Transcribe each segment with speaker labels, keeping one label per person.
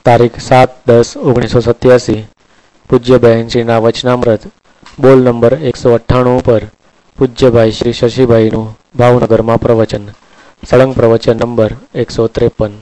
Speaker 1: તારીખ 7/10/1987 પૂજ્ય બહેનશ્રીના વચનામૃત બોલ નંબર 198 પર પૂજ્યભાઈ શ્રી શશીભાઈનું ભાવનગરમાં પ્રવચન. સળંગ પ્રવચન નંબર 153.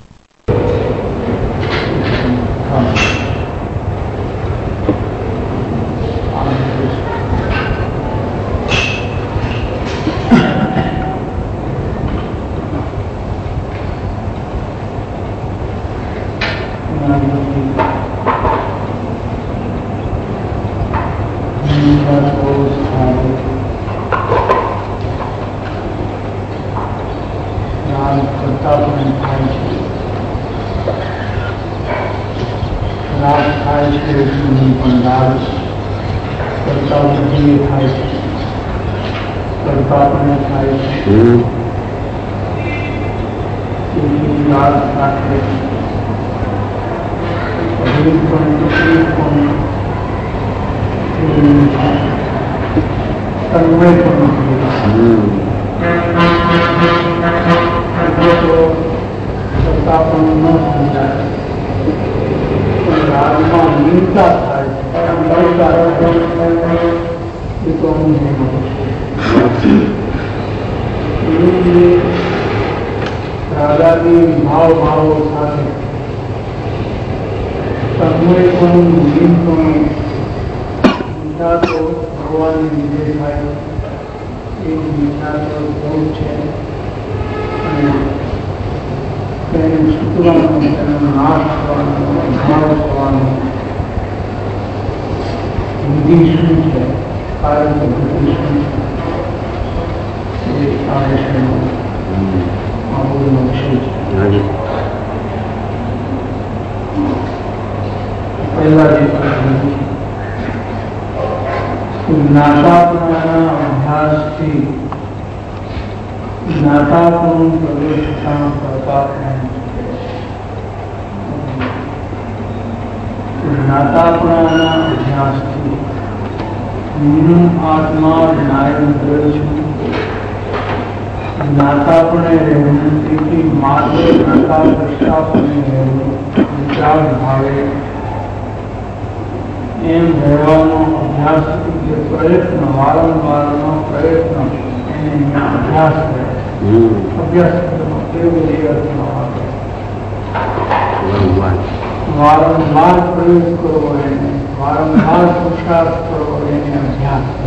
Speaker 2: વારંવાર પ્રયોગ કરવો એને વારંવાર પુરુષાર્થ કરવો એને અભ્યાસ છે.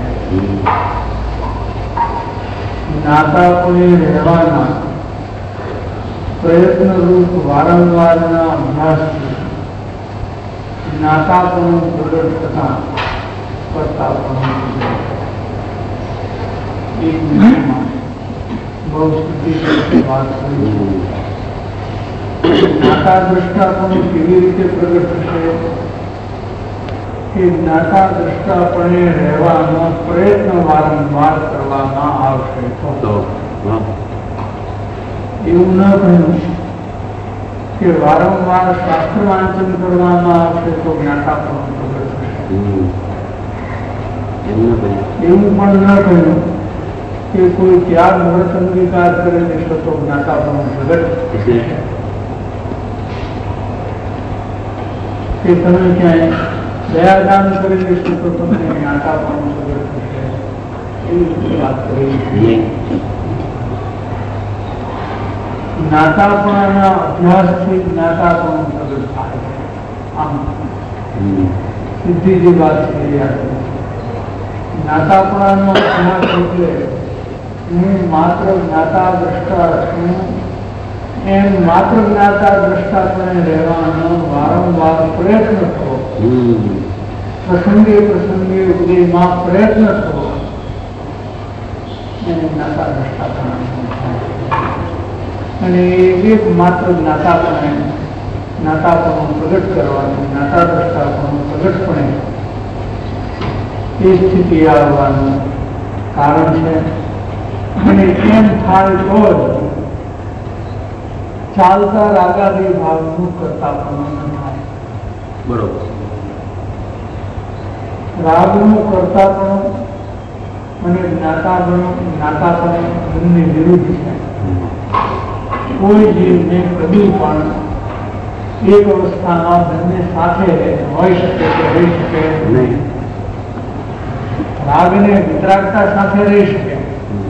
Speaker 2: જ્ઞાતાપણે રહેવાના પ્રયત્ન રૂપ વારંવારના અભ્યાસથી જ્ઞાતાપણું પ્રગટ થતા કરતાપણું એક મિનિટમાં બહુ સ્થિતિ વાત કરી. જ્ઞાતા દ્રષ્ટાપણું કેવી રીતે પ્રગટ થશે કે જ્ઞાતા દ્રષ્ટાપણે રહેવાનો પ્રયત્ન વારંવાર કરવામાં આવશે. એવું ન કહ્યું કે વારંવાર શાસ્ત્ર વાંચન કરવામાં આવશે તો જ્ઞાતાપણું પ્રગટ થશે. એવું પણ ન કહ્યું કે કોઈ ત્યાગ વ્રત અંગીકાર કરી દેશો તો જ્ઞાતાપણું પ્રગટ થશે. કે તમે ક્યાંય દયાદાન કરી દેશો તો તમને જ્ઞાતાપણું પ્રગટ થશે. એવી રીતે વાત કરી. જ્ઞાતાપણાના અભ્યાસથી જ્ઞાતાપણું પ્રગટ થાય. આમ સીધી જે વાત છે જ્ઞાતાપણાનો અભ્યાસ એટલે હું માત્ર જ્ઞાતા દ્રષ્ટા છું એમ માત્ર જ્ઞાતા દ્રષ્ટાપણે રહેવાનો વારંવાર પ્રયત્ન થવો, પ્રસંગે પ્રસંગે ઉદયમાં પ્રયત્ન થવો એને જ્ઞાતા દ્રષ્ટાપણા. અને એક માત્ર જ્ઞાતાપણું પ્રગટ કરવાનું, જ્ઞાતા દ્રષ્ટાપણું પ્રગટપણે એ સ્થિતિ આવવાનું કારણ છે. અને એમ થાય તો જ ચાલતા રાગાદી ભાવનું કરતાપણું ન થાય.
Speaker 3: બરોબર.
Speaker 2: રાગનું કરતાપણું અને જ્ઞાતાપણે બંને વિરુદ્ધ છે. કોઈ જીવને કદી પણ એક અવસ્થામાં બંને સાથે હોઈ શકે કે રહી શકે નહીં. રાગ ને વિતરાગતા સાથે રહી શકે.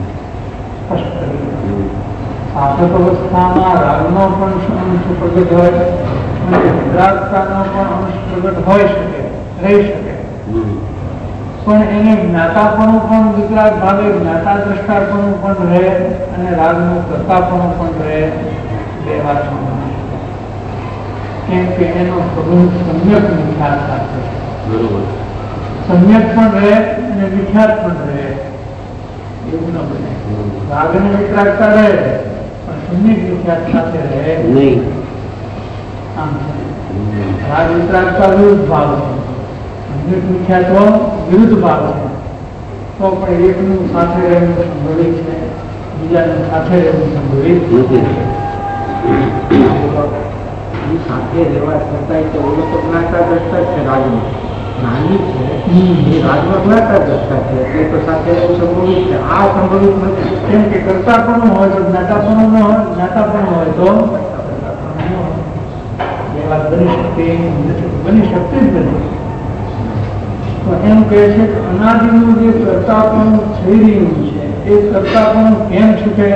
Speaker 2: સાધક અવસ્થામાં રાગનો પણ અંશ પ્રગટ હોય અને વિતરાગતાનો પણ અંશ પ્રગટ હોઈ શકે, રહી શકે. પણ એને જ્ઞાતાપણું પણ વિતરાગ ભાવે જ્ઞાતા દ્રષ્ટાપણું પણ રહે અને રાગનું કર્તાપણું પણ રહે. બે વાત કેમ કે એનો સંબંધ સમ્યક મિથ્યાત સાથે બરોબર. સમ્યક પણ રહે અને મિથ્યાત પણ રહે. એવું ન બને. રાગ અને વિતરાગતા રહે પણ સમ્યક મિથ્યાત સાથે રહે નહીં. આમ રાગ વિતરાગતા વિરુદ્ધ ભાવ છે, સમ્યક મિથ્યાત્વ વિરુદ્ધ ભાવ છે. તો પણ એકનું સાથે રહેવું સંભવિત છે, બીજાનું સાથે રહેવું સંભવિત નથી.
Speaker 3: સાથે રહેવા છતાંય તો ઓલો તો જ્ઞાતા દ્રષ્ટા છે. રાજમાં નાની છે એ રાજમાં જ્ઞાતા દ્રષ્ટા છે એટલે તો સાથે રહેવું સંભવિત છે. આ સંભવિત નથી.
Speaker 2: કેમ કે કર્તાપણું હોય તો જ્ઞાતાપણું ન હોય, જ્ઞાતાપણું હોય તો એ વાત બની શકતી નથી, બની શકતી જ નથી. તો એમ કહે છે કે અનાદિનું જે કર્તાપણું થઈ રહ્યું છે એ કર્તાપણું કેમ છૂટે?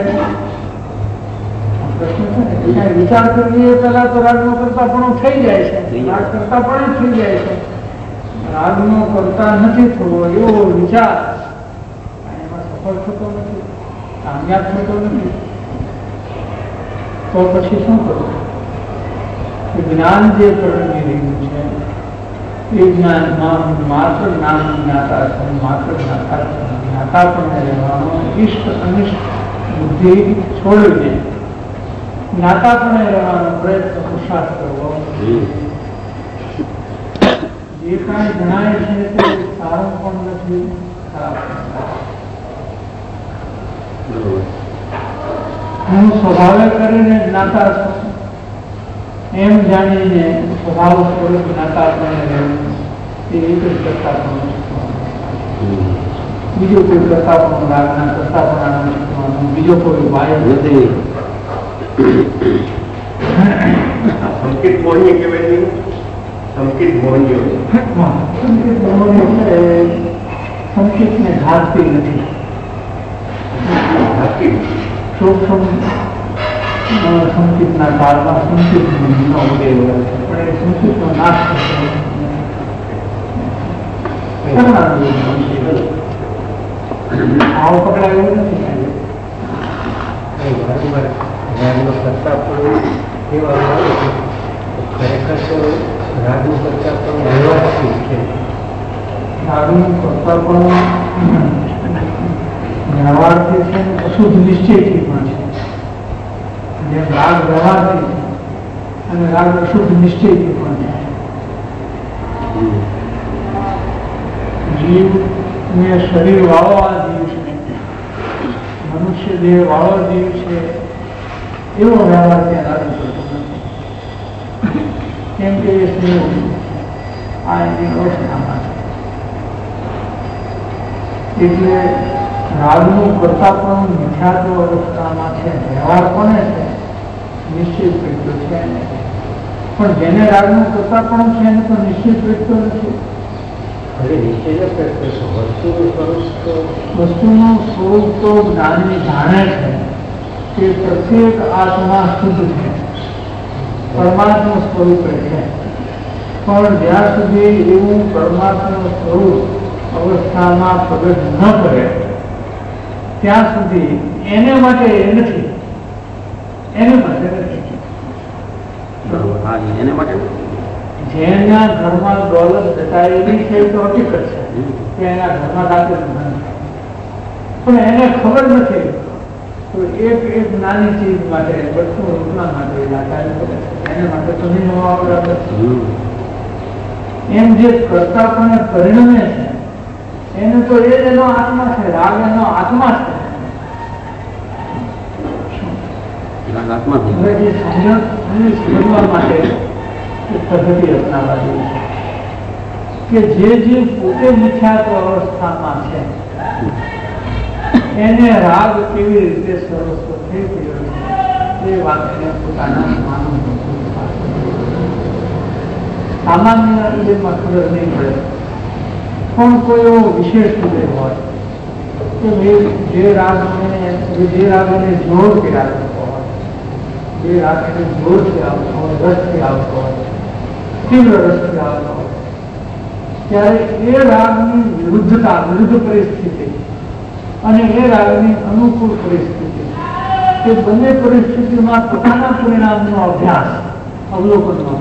Speaker 2: વિચાર કરીએ પેલા તો રાગનો કર્તાપણું થઈ જાય છે, રાગ કર્તાપણું થઈ જાય છે. રાગનો કરતા નથી થવો એવો વિચાર એમાં સફળ થતો નથી, કામયાબ થતો નથી. તો પછી શું કરવું? જ્ઞાન જે પરણી રહ્યું છે એ જ્ઞાનમાં માત્ર જ્ઞાન જ્ઞાતા છે, માત્ર જ્ઞાતા પણ રહેવાનો, ઇષ્ટ અનિષ્ટ બુદ્ધિ છોડીને જ્ઞાતા પણ રહેવાનો પ્રયત્ન પુરુષાર્થ કરવો. જે કાંઈ જણાય છે તે સારું પણ નથી, ખરાબ પણ નથી. હું સ્વભાવે કરીને જ્ઞાતા છું એમ જાણીને સ્વભાવ સ્વરૂપ જ્ઞાતા પણ રહેવું એ એક જ કરતા પણ બીજું કોઈ કરતા પણ રાગના કરતા પણ શીખવાનું બીજો કોઈ ઉપાય નથી.
Speaker 3: સંકેત મોહનીય કહેવાય. સંકેત મોહનીય
Speaker 2: સંકેતને ઘાતતી નથી. સૂક્ષ્મ સંકેતના કાળમાં સંકેતનો ઉદય હોય છે પણ એ સંકેતનો નાશ આવો પકડાયો નથી.
Speaker 3: રાગનો કરતા પણ એવા આવે છે ખરેખર તો રાગનું કરતા પણ વ્યવહારથી છે.
Speaker 2: રાગનું કરતા પણ વ્યવહારથી છે, અશુદ્ધ નિશ્ચયથી પણ છે. જેમ રાગ વ્યવહારથી અને રાગ અશુદ્ધ નિશ્ચયથી પણ છે. જીવને શરીર વાળો આ જીવ છે, મનુષ્ય દેહ વાળો જીવ છે એવો વ્યવહાર ત્યાં લાગુ કરતો નથી. કેમ કે એ સ્નેહ આ એની અવસ્થામાં છે. એટલે રાગનું કરતા પણ મિથ્યાત્વ અવસ્થામાં છે. વ્યવહાર કોને છે? નિશ્ચિત વ્યક્તિ છે. પણ જેને રાગનું કરતા પણ છે એને તો નિશ્ચિત વ્યક્તિ નથી. વસ્તુનું સ્વરૂપ તો જ્ઞાની જાણે છે કે પ્રત્યેક આત્મા શુદ્ધ છે, પરમાત્મા સ્વરૂપ છે. પણ જ્યાં સુધી એવું પરમાત્મા સ્વરૂપ અવસ્થામાં પ્રગટ ન કરે ત્યાં સુધી એને માટે એ નથી. એને માટે નથી.
Speaker 3: એને માટે
Speaker 2: જેના ઘરમાં દોલત દટાયેલી છે તો હકીકત છે કે એના ઘરમાં દાખલ નથી, પણ એને ખબર નથી. તો એક નાની ચીજ માટે બધું રૂપના માટે એને માટે તો નહીં હોવા બરાબર. એમ જે કરતા પણ પરિણમે છે એને તો એ જ એનો આત્મા છે. રાગ એનો આત્મા છે. સમજવા માટે પદ્ધતિ અપનાવવાની કે જે પોતે મિથ્યાત્વ અવસ્થામાં છે એને રાગ કેવી રીતે સર્વસ્વ થઈ ગયો છે એ વાત એને પોતાના માનવ સામાન્ય ઉદયમાં ખબર નહીં પડે, પણ કોઈ એવો વિશેષ ઉદય હોય કે જે રાગને જોરથી રાખતો હોય, જે રાગને જોરથી આવતો હોય, રસથી આવતો હોય, તીવ્ર રસથી આવતો હોય, ત્યારે એ રાગની વિરુદ્ધ પરિસ્થિતિ અને એ રાગની અનુકૂળ પરિસ્થિતિ, એ બંને પરિસ્થિતિમાં પોતાના પરિણામનો અભ્યાસ અવલોકનનો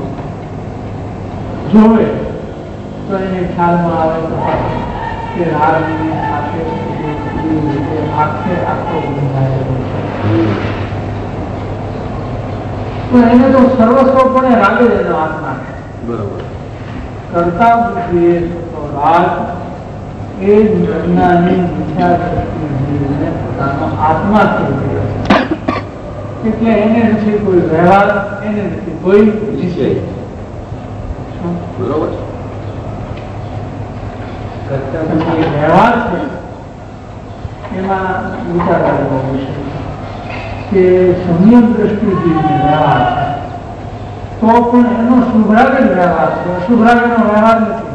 Speaker 2: જોવે તો એને ખ્યાલમાં આવે કે રાગની સાથે આખો બંધાયેલો છે. તો એને તો સર્વસ્વપણે રાગે જ એનો આત્મા છે. કરતા બુદ્ધિએ થતો રાગ એ ઘટનાની મિથ્યાદૃષ્ટિને પોતાનો આત્મા થઈ ગયો છે. એટલે એને નથી કોઈ વ્યવહાર, એને નથી કોઈ નિશ્ચય. બરોબર. વ્યવહાર છે એમાં વિચારવાનો વિષય કે સંયમ દ્રષ્ટિ જીવને વ્યવહાર છે, તો પણ એનો શુભરાગ જ વ્યવહાર છે, અશુભરાગનો વ્યવહાર નથી.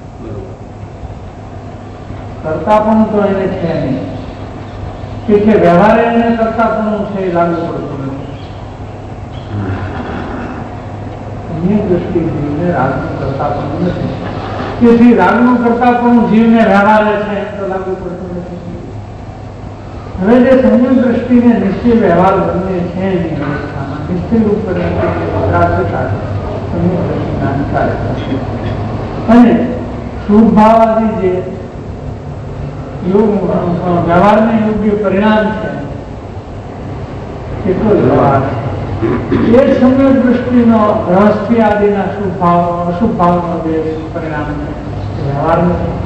Speaker 2: કરતા પણ તો એને છે નહીં, કે વ્યવહાર એને કરતા પણ છે એ લાગુ પડતું નથી. સંયમ દ્રષ્ટિ જીવને રાગનું કરતા પણ નથી, તેથી રાગનું કરતા પણ જીવને વ્યવહારે છે તો લાગુ પડતું નથી. હવે જે સંયમ દ્રષ્ટિને નિશ્ચય વ્યવહાર બંને છે એની અવસ્થામાં નિશ્ચય રૂપ અને શુભ ભાવાદી જે વ્યવહારને યોગ્ય પરિણામ છે કેટલો વ્યવહાર છે, એ સંયમ દ્રષ્ટિનો રહસ્ય આદિના શુભ ભાવ અશુભ ભાવનો જે પરિણામ છે વ્યવહાર નથી,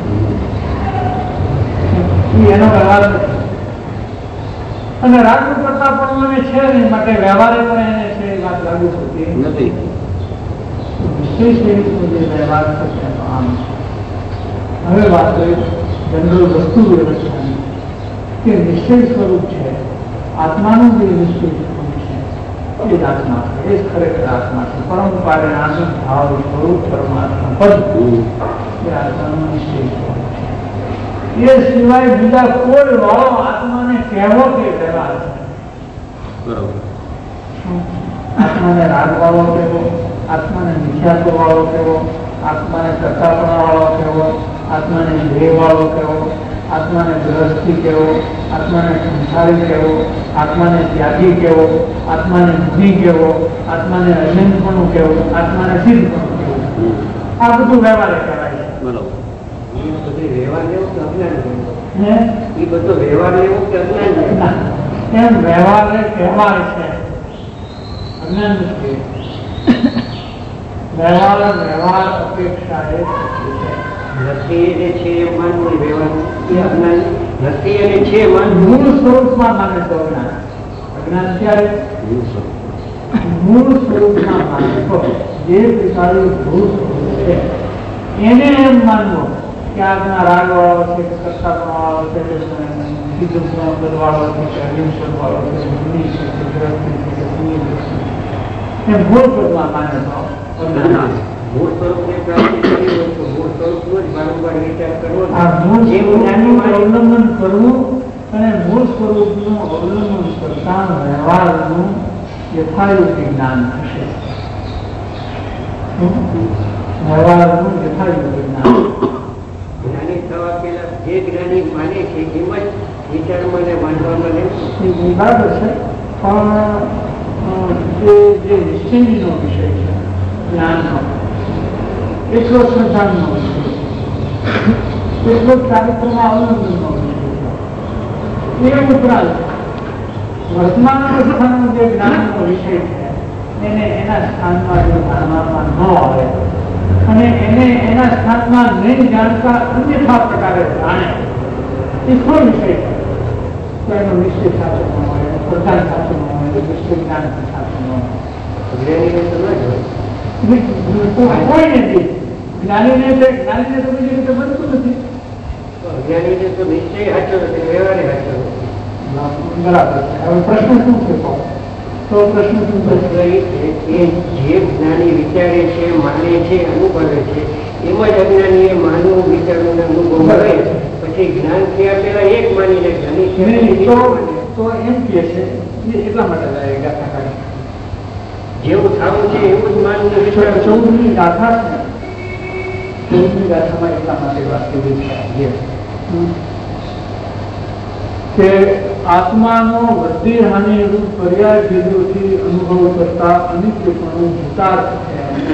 Speaker 2: એનો વ્યવહાર નથી. અને રાગનું કરતા પણ મને છે નહીં, માટે વ્યવહારે પણ એને છે એ વાત લાગુ પડતી નથી. વિશેષ જે વ્યવહાર છે તેનો આમ છે. હવે વાત જનરલ વસ્તુ વ્યવસ્થાની કે નિશ્ચય સ્વરૂપ છે, આત્માનું જે નિશ્ચય સ્વરૂપ છે એ જ આત્મા છે, એ જ ખરેખર આત્મા છે. પરંપરા આનંદ ભાવ સ્વરૂપ પરમાત્મા પદ એ આત્માનું નિશ્ચય સ્વરૂપ છે. એ સિવાય બીજા કોઈ વાળો આત્માને કહેવો કે વ્યવહાર છે. આત્માને રાગ વાળો કહેવો, આત્માને નિખ્યાત્વ વાળો કહેવો, આત્માને કરતાપણા વાળો કહેવો, આત્માને ધ્યેય વાળો કહેવો, આત્માને ગ્રહસ્થી કહેવો, આત્માને સંસારી કહેવો, આત્માને ત્યાગી કહેવો, આત્માને મુનિ કહેવો, આત્માને અજંતપણું કહેવું, આત્માને સિદ્ધપણું કહેવું, આ બધું વ્યવહારે કહેવાય છે. બરોબર.
Speaker 3: વ્યવહાર લેવો કે અજ્ઞાન લેવો?
Speaker 2: એ બધો વ્યવહાર લેવો કે અજ્ઞાન લેવો? એમ વ્યવહાર કહેવાય છે, અજ્ઞાન નથી. વ્યવહાર અપેક્ષા એ
Speaker 3: નથી એને છે એ માનવું વ્યવહાર એ અજ્ઞાન નથી એને છે માનવું
Speaker 2: મૂળ સ્વરૂપમાં માને તો અજ્ઞાન. અજ્ઞાન ક્યારે મૂળ સ્વરૂપમાં માને તો જે પ્રકારનું મૂળ સ્વરૂપ છે એને એમ માનવો કે આજના રાગ વાળો છે, કરતાપણો વાળો છે, સિદ્ધ પદ વાળો છે, અહિંસક વાળો છે, મુનિ છે, ગ્રહસ્થી છે, પુણ્ય છે, એ મૂળ પદમાં માને તો
Speaker 3: મૂળ સ્વરૂપને પ્રાપ્તિ કરવી હોય તો મૂળ સ્વરૂપનો જ વારંવાર વિચાર કરવો.
Speaker 2: અવલંબન કરવું અને મૂળ સ્વરૂપનું અવલંબન કરતા વ્યવહારનું યથાયોગ્ય જ્ઞાન થશે. વ્યવહારનું યથાયોગ્ય જ્ઞાન.
Speaker 3: જ્ઞાની થવા પેલા જે જ્ઞાની માને છે એમ જ વિચારમાં ને માનવામાં લેવું
Speaker 2: એ બરાબર છે, પણ જે નિશ્ચયનો વિષય છે જ્ઞાનનો એટલો શ્રદ્ધાનો વિષય છે, એટલો કાર્યક્રમમાં અવલંબનનો વિષય છે. એ ઉપરાંત વર્તમાન અવસ્થાનો જે જ્ઞાનનો વિષય છે એને એના સ્થાનમાં જો જાણવામાં ન આવે અને એને એના સ્થાનમાં નહીં જાણતા અન્યથા પ્રકારે જાણે એ કોઈ વિષય છે તો એનો નિશ્ચય સાચો ન હોય, એનો પ્રધાન સાચો ન હોય, નિશ્ચય જ્ઞાન સાચો ન હોય. કોઈ નથી જ્ઞાનીને તો બીજી રીતે બનતું નથી.
Speaker 3: જ્ઞાનીને તો નિશ્ચય સાચો નથી, વ્યવહારે સાચો નથી.
Speaker 2: બરાબર છે. હવે પ્રશ્ન શું છે? તો પ્રશ્ન શું થશે?
Speaker 3: જે જ્ઞાની વિચારે છે, માને છે, અનુભવે છે, એમાં જ અજ્ઞાની એ માનવું વિચારવું અનુભવ કરે. પછી જ્ઞાન થયા પેલા એક માનીને જ્ઞાની
Speaker 2: તો એમ કે છે એટલા માટે ગાથા કાઢી
Speaker 3: જેવું થવું છે એવું જ માનવું વિચાર.
Speaker 2: 14મી ગાથા છે. 14મી ગાથામાં એટલા માટે વાત કરી છે કે આત્માનો વૃદ્ધિ હાનિ રૂપ પર્યાય ભેદોથી અનુભવ કરતા અનિત્યપણું ભૂતાર્થ છે.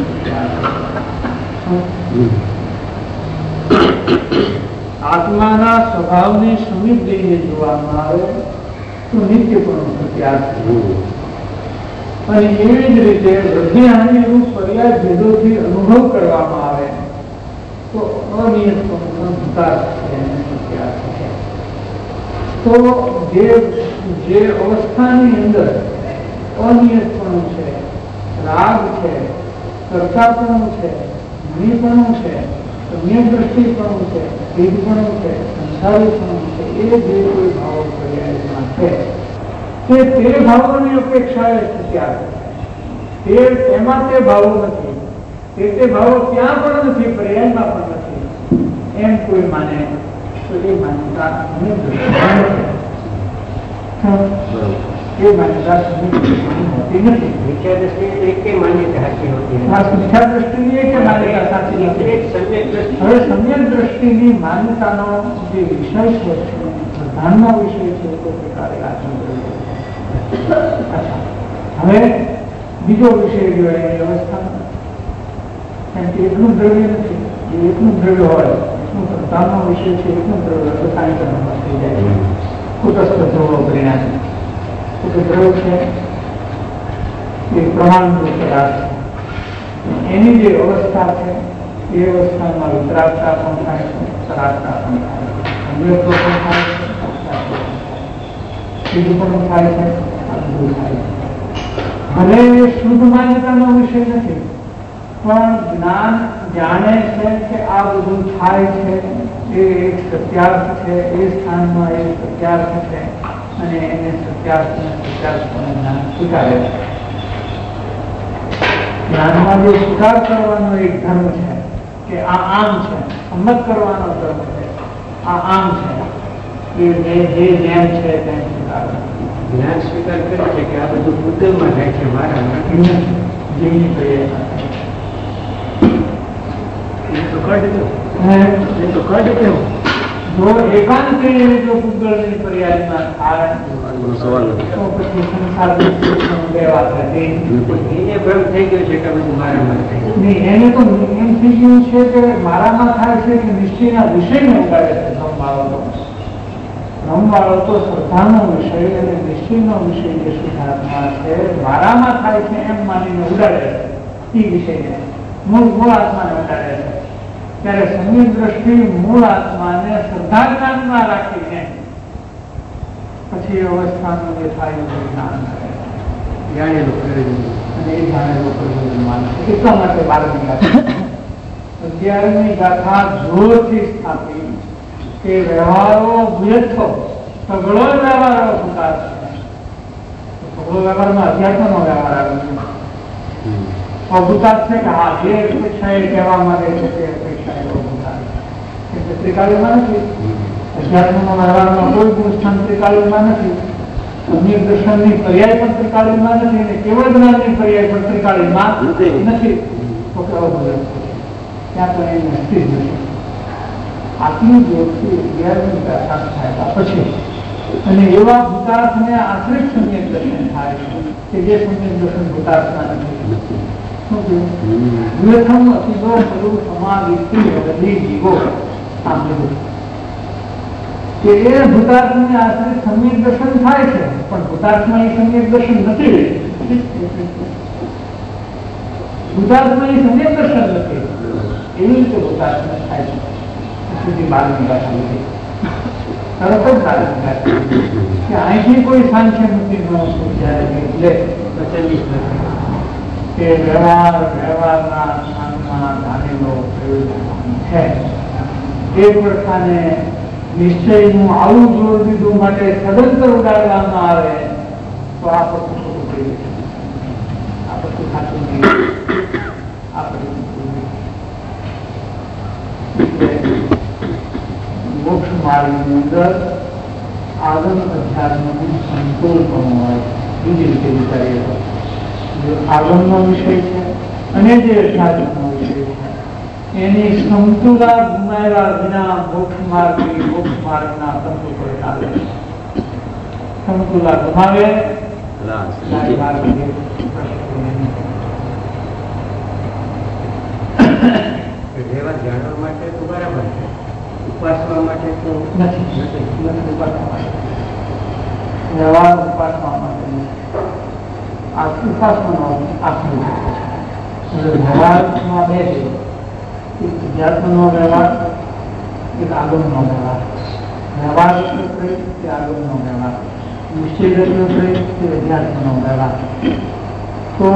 Speaker 2: આત્માના સ્વભાવની સમીપ જઈને જોવામાં આવે તો નિત્યપણું સત્યાર્થ છે. અને એવી જ રીતે વૃદ્ધિ હાનિ રૂપ પર્યાય ભેદોથી અનુભવ કરવામાં આવે તો અનિયતપણું ભૂતાર્થ છે, સત્યાર્થ છે. તો જે અવસ્થાની અંદર અનિયતપણું છે, રાગ છે, કર્તાપણું છે, મણીપણું છે, સમ્યક દ્રષ્ટિપણું છે, ભેદપણું છે, સંસારીપણું છે, એ જે કોઈ ભાવો પર્યાયમાં છે તે ભાવોની અપેક્ષાએ સત્યાર્થ છે. તેમાં તે ભાવો નથી, તે ભાવો ત્યાં પણ નથી, પર્યાયમાં પણ નથી એમ કોઈ માને તો એ માન્યતા હોતી નથી.
Speaker 3: વિચાર દ્રષ્ટિ એક માન્યતા સાચી હોતી
Speaker 2: મિથ્યા દ્રષ્ટિની એક માન્યતા સાચી નથી. હવે સમ્યક દ્રષ્ટિની માન્યતાનો જે વિષય છે, પ્રધાનનો વિષય છે, તો પ્રકારે આચરણ. હવે બીજો વિષય જોઈએ વ્યવસ્થા. કેમ કે એટલું દ્રવ્ય નથી, એ એટલું દ્રવ્ય હોય એટલું પ્રધાનનો વિષય છે, એટલું દ્રવ્ય તો સાયંકાળમાં થઈ જાય. કુટસ્થ ધ્રુવો પરિણામ દ્રવ્ય છે એ પ્રમાણભૂત પદાર્થ છે. એની જે અવસ્થા છે એ અવસ્થામાં વિતરાગતા પણ થાય છે, સરાગતા પણ થાય છે, અન્યત્વ પણ થાય છે, બીજું પણ થાય છે, આ બધું થાય છે. ભલે એ શુદ્ધ માન્યતાનો વિષય નથી, પણ જ્ઞાન જાણે છે કે આ બધું થાય છે, એ એક સત્યાર્થ છે, એ સ્થાનમાં એ સત્યાર્થ છે, અને એને સત્યાર્થને જ્ઞાન સ્વીકારે છે. જ્ઞાનમાં જે સ્વીકાર કરવાનો એક ધર્મ છે કે આ આમ છે, સંમત કરવાનો ધર્મ છે, આ આમ છે, એ જે જેમ છે તેમ સ્વીકાર.
Speaker 3: જ્ઞાન સ્વીકાર કરે છે કે આ બધું ભૂતલમાં થાય છે, મારા
Speaker 2: જેની પ્રયત્ન જો એકાંતરી જો પૂતગળની ફરિયાદમાં થાય તો પછી સંસારની વ્યવહાર થતી
Speaker 3: એને ભ્રમ થઈ ગયો છે કે બધું મારામાં થાય.
Speaker 2: નહીં, એને તો એમ થઈ ગયું છે કે મારામાં થાય છે કે નિશ્ચયના વિષયને ઉગાડે છે. ભ્રમવાળો તો શ્રદ્ધાનો વિષય અને નિશ્ચયનો વિષય જે શુદ્ધાત્મા છે મારામાં થાય છે એમ માનીને ઉડાડે છે. એ વિષયને મૂળ આત્માને ઉડાડે છે. ત્યારે સમ્યક દ્રષ્ટિ મૂળ આત્માને શ્રદ્ધા જ્ઞાનમાં રાખીને પછી અવસ્થાનું જે થાય એ જ્ઞાન કરે જાણેલું કરે અને એ જાણેલું કરવું માને. એટલા માટે 12મી ગાથા 11મી ગાથા જોરથી સ્થાપી કે વ્યવહારો ભૂયથો સગળો વ્યવહારો ભૂતાર છે. સગળો વ્યવહારમાં અધ્યાત્મનો વ્યવહાર આવે છે. અભૂતાર છે કે હા જે અપેક્ષા એ કહેવા માંગે છે તે અપેક્ષા એવો ભૂતાર એટલે ત્રિકાળીમાં નથી. અધ્યાત્મના વ્યવહારમાં કોઈ ગુણ સ્થાન ત્રિકાળીમાં નથી. સમ્યક દર્શનની પર્યાય પણ ત્રિકાળીમાં નથી અને કેવળ જ્ઞાનની પર્યાય પણ ત્રિકાળીમાં નથી. તો કેવો ભૂલ ત્યાં તો એ નક્કી જ નથી. આટલી જોરથી 11મી ગાથા થાય પછી અને એવા ભૂતાર્થને આશ્રિત સમ્યક દર્શન થાય છે કે જે સમ્યક દર્શન ભૂતાર્થના નથી. શું કહ્યું? વ્યથમ અતિગો સ્વરૂપ સમાવિતિ વધી જીવો સાંભળ્યું કે એ ભૂતાર્થને આશ્રિત સમ્યક દર્શન થાય છે, પણ ભૂતાર્થમાં એ સમ્યક દર્શન નથી. ભૂતાર્થમાં એ સમ્યક દર્શન નથી. એવી રીતે ભૂતાર્થને થાય છે. સુધી 12મી ગાથા લીધી તરત જ 12મી ગાથા કે અહીંથી કોઈ સાંખ્ય મુક્તિ ન સમજાય એટલે કે વ્યવહારના સ્થાનમાં ધારેલો છે. એ પ્રકારને નિશ્ચયનું આવું જોર દીધું માટે સદંતર ઉડાડવામાં આવે તો તો આ બધું ખોટું થઈ જશે, આ બધું સાચું નહીં, આ બધું મોક્ષ માર્ગની અંદર આગમ અધ્યાત્મનું સંતોષ પણ હોય. બીજી રીતે વિચારીએ તો જે આગમનો વિષય છે અને જે અધ્યાત્મનો વિષય છે એની સમતુલા ગુમાવ્યા વિના મોક્ષ માર્ગના તંતુ પર ચાલે. સમતુલા ગુમાવે
Speaker 3: વ્યવહાર જાણવા માટે તો બરાબર છે, ઉપાસવા માટે તો
Speaker 2: નથી. વ્યવહાર ઉપાસવા માટે આ ઉપાસવાનો આખું વ્યવહારમાં બે છે, એક અધ્યાત્મનો વ્યવહાર, એક આગમનો વ્યવહાર. વ્યવહાર કે આગમનો વ્યવહાર, નિશ્ચય કે અધ્યાત્મનો વ્યવહાર. તો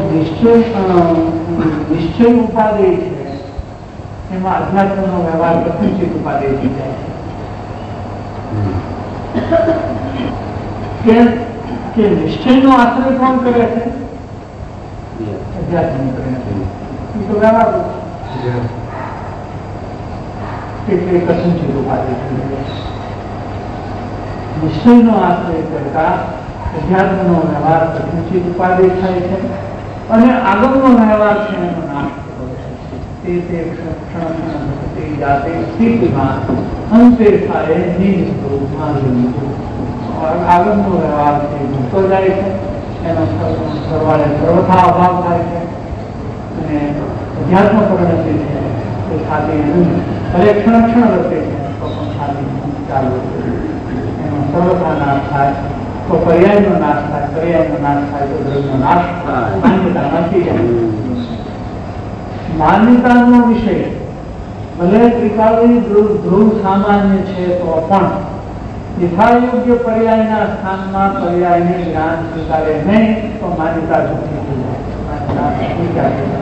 Speaker 2: નિશ્ચય ઉપાધિ છે એમાં અધ્યાત્મનો વ્યવહાર કથનચિત ઉપાધિ થઈ જાય છે. કે નિશ્ચયનો આશ્રય કોણ કરે છે? અધ્યાત્મ કરે છે. એ તો વ્યવહાર એટલે કથનચિત ઉપાધિ થઈ જાય. નિશ્ચયનો આશ્રય કરતા અધ્યાત્મનો વ્યવહાર કથનચિત ઉપાધિ થાય છે અને આગમનો વ્યવહાર છે એનો નાશ જાતે સ્થિતિમાં અંતે થાય નિજ સ્વરૂપમાં આગમનો વ્યવહાર છે મૂકતો જાય છે, એનો સરવાળે સર્વથા અભાવ થાય છે અને અધ્યાત્મ પરિણતિ છે એ ખાતી ભલે ક્ષણ રચે છે તો પણ ખાતી ચાલુ એનો સર્વથા નાશ થાય તો પર્યાયનો નાશ થાય, પર્યાયનો નાશ થાય તો દ્રવ્યનો નાશ માન્યતા નથી જાય. માન્યતાનો વિષય ભલે ત્રિકાળી ધ્રુવ સામાન્ય છે તો પણ યથાયોગ્ય પર્યાયના સ્થાનમાં પર્યાયને જ્ઞાન સ્વીકારે નહીં તો માન્યતા જુઠ્ઠી થઈ જાય.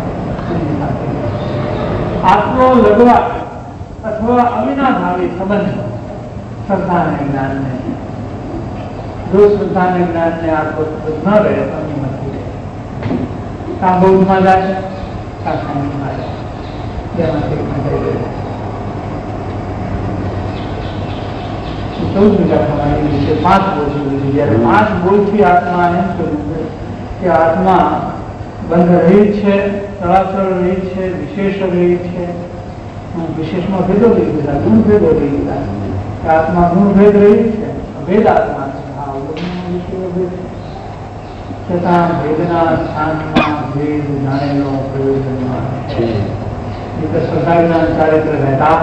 Speaker 2: આત્મો લગવા અથવા અવિનાભાવી સંબંધ શ્રદ્ધા અને જ્ઞાનને, જો શ્રદ્ધા અને જ્ઞાનને આત્મો ન રહે તો નથી રહે. કાં બૌદ્ધમાં જાય કાં સાયન્સમાં જાય, બેમાંથી પાંચ બોલ સુધી જયારે 5 બોલથી આત્મા એમ કહ્યું કે આત્મા બંધ રહી છે, ચળાચળ રહી છે, વિશેષ રહી છે. વિશેષમાં ભેદો રહી ગયા, ગુણ ભેદો રહી ગયા કે આત્મા ગુણ ભેદ રહી છે, ભેદ આત્મા છે. છતાં ભેદના સ્થાનમાં ભેદ જાણેલો પ્રયોજનમાં છે. શ્રદ્ધા જ્ઞાન ચારિત્ર રહેતા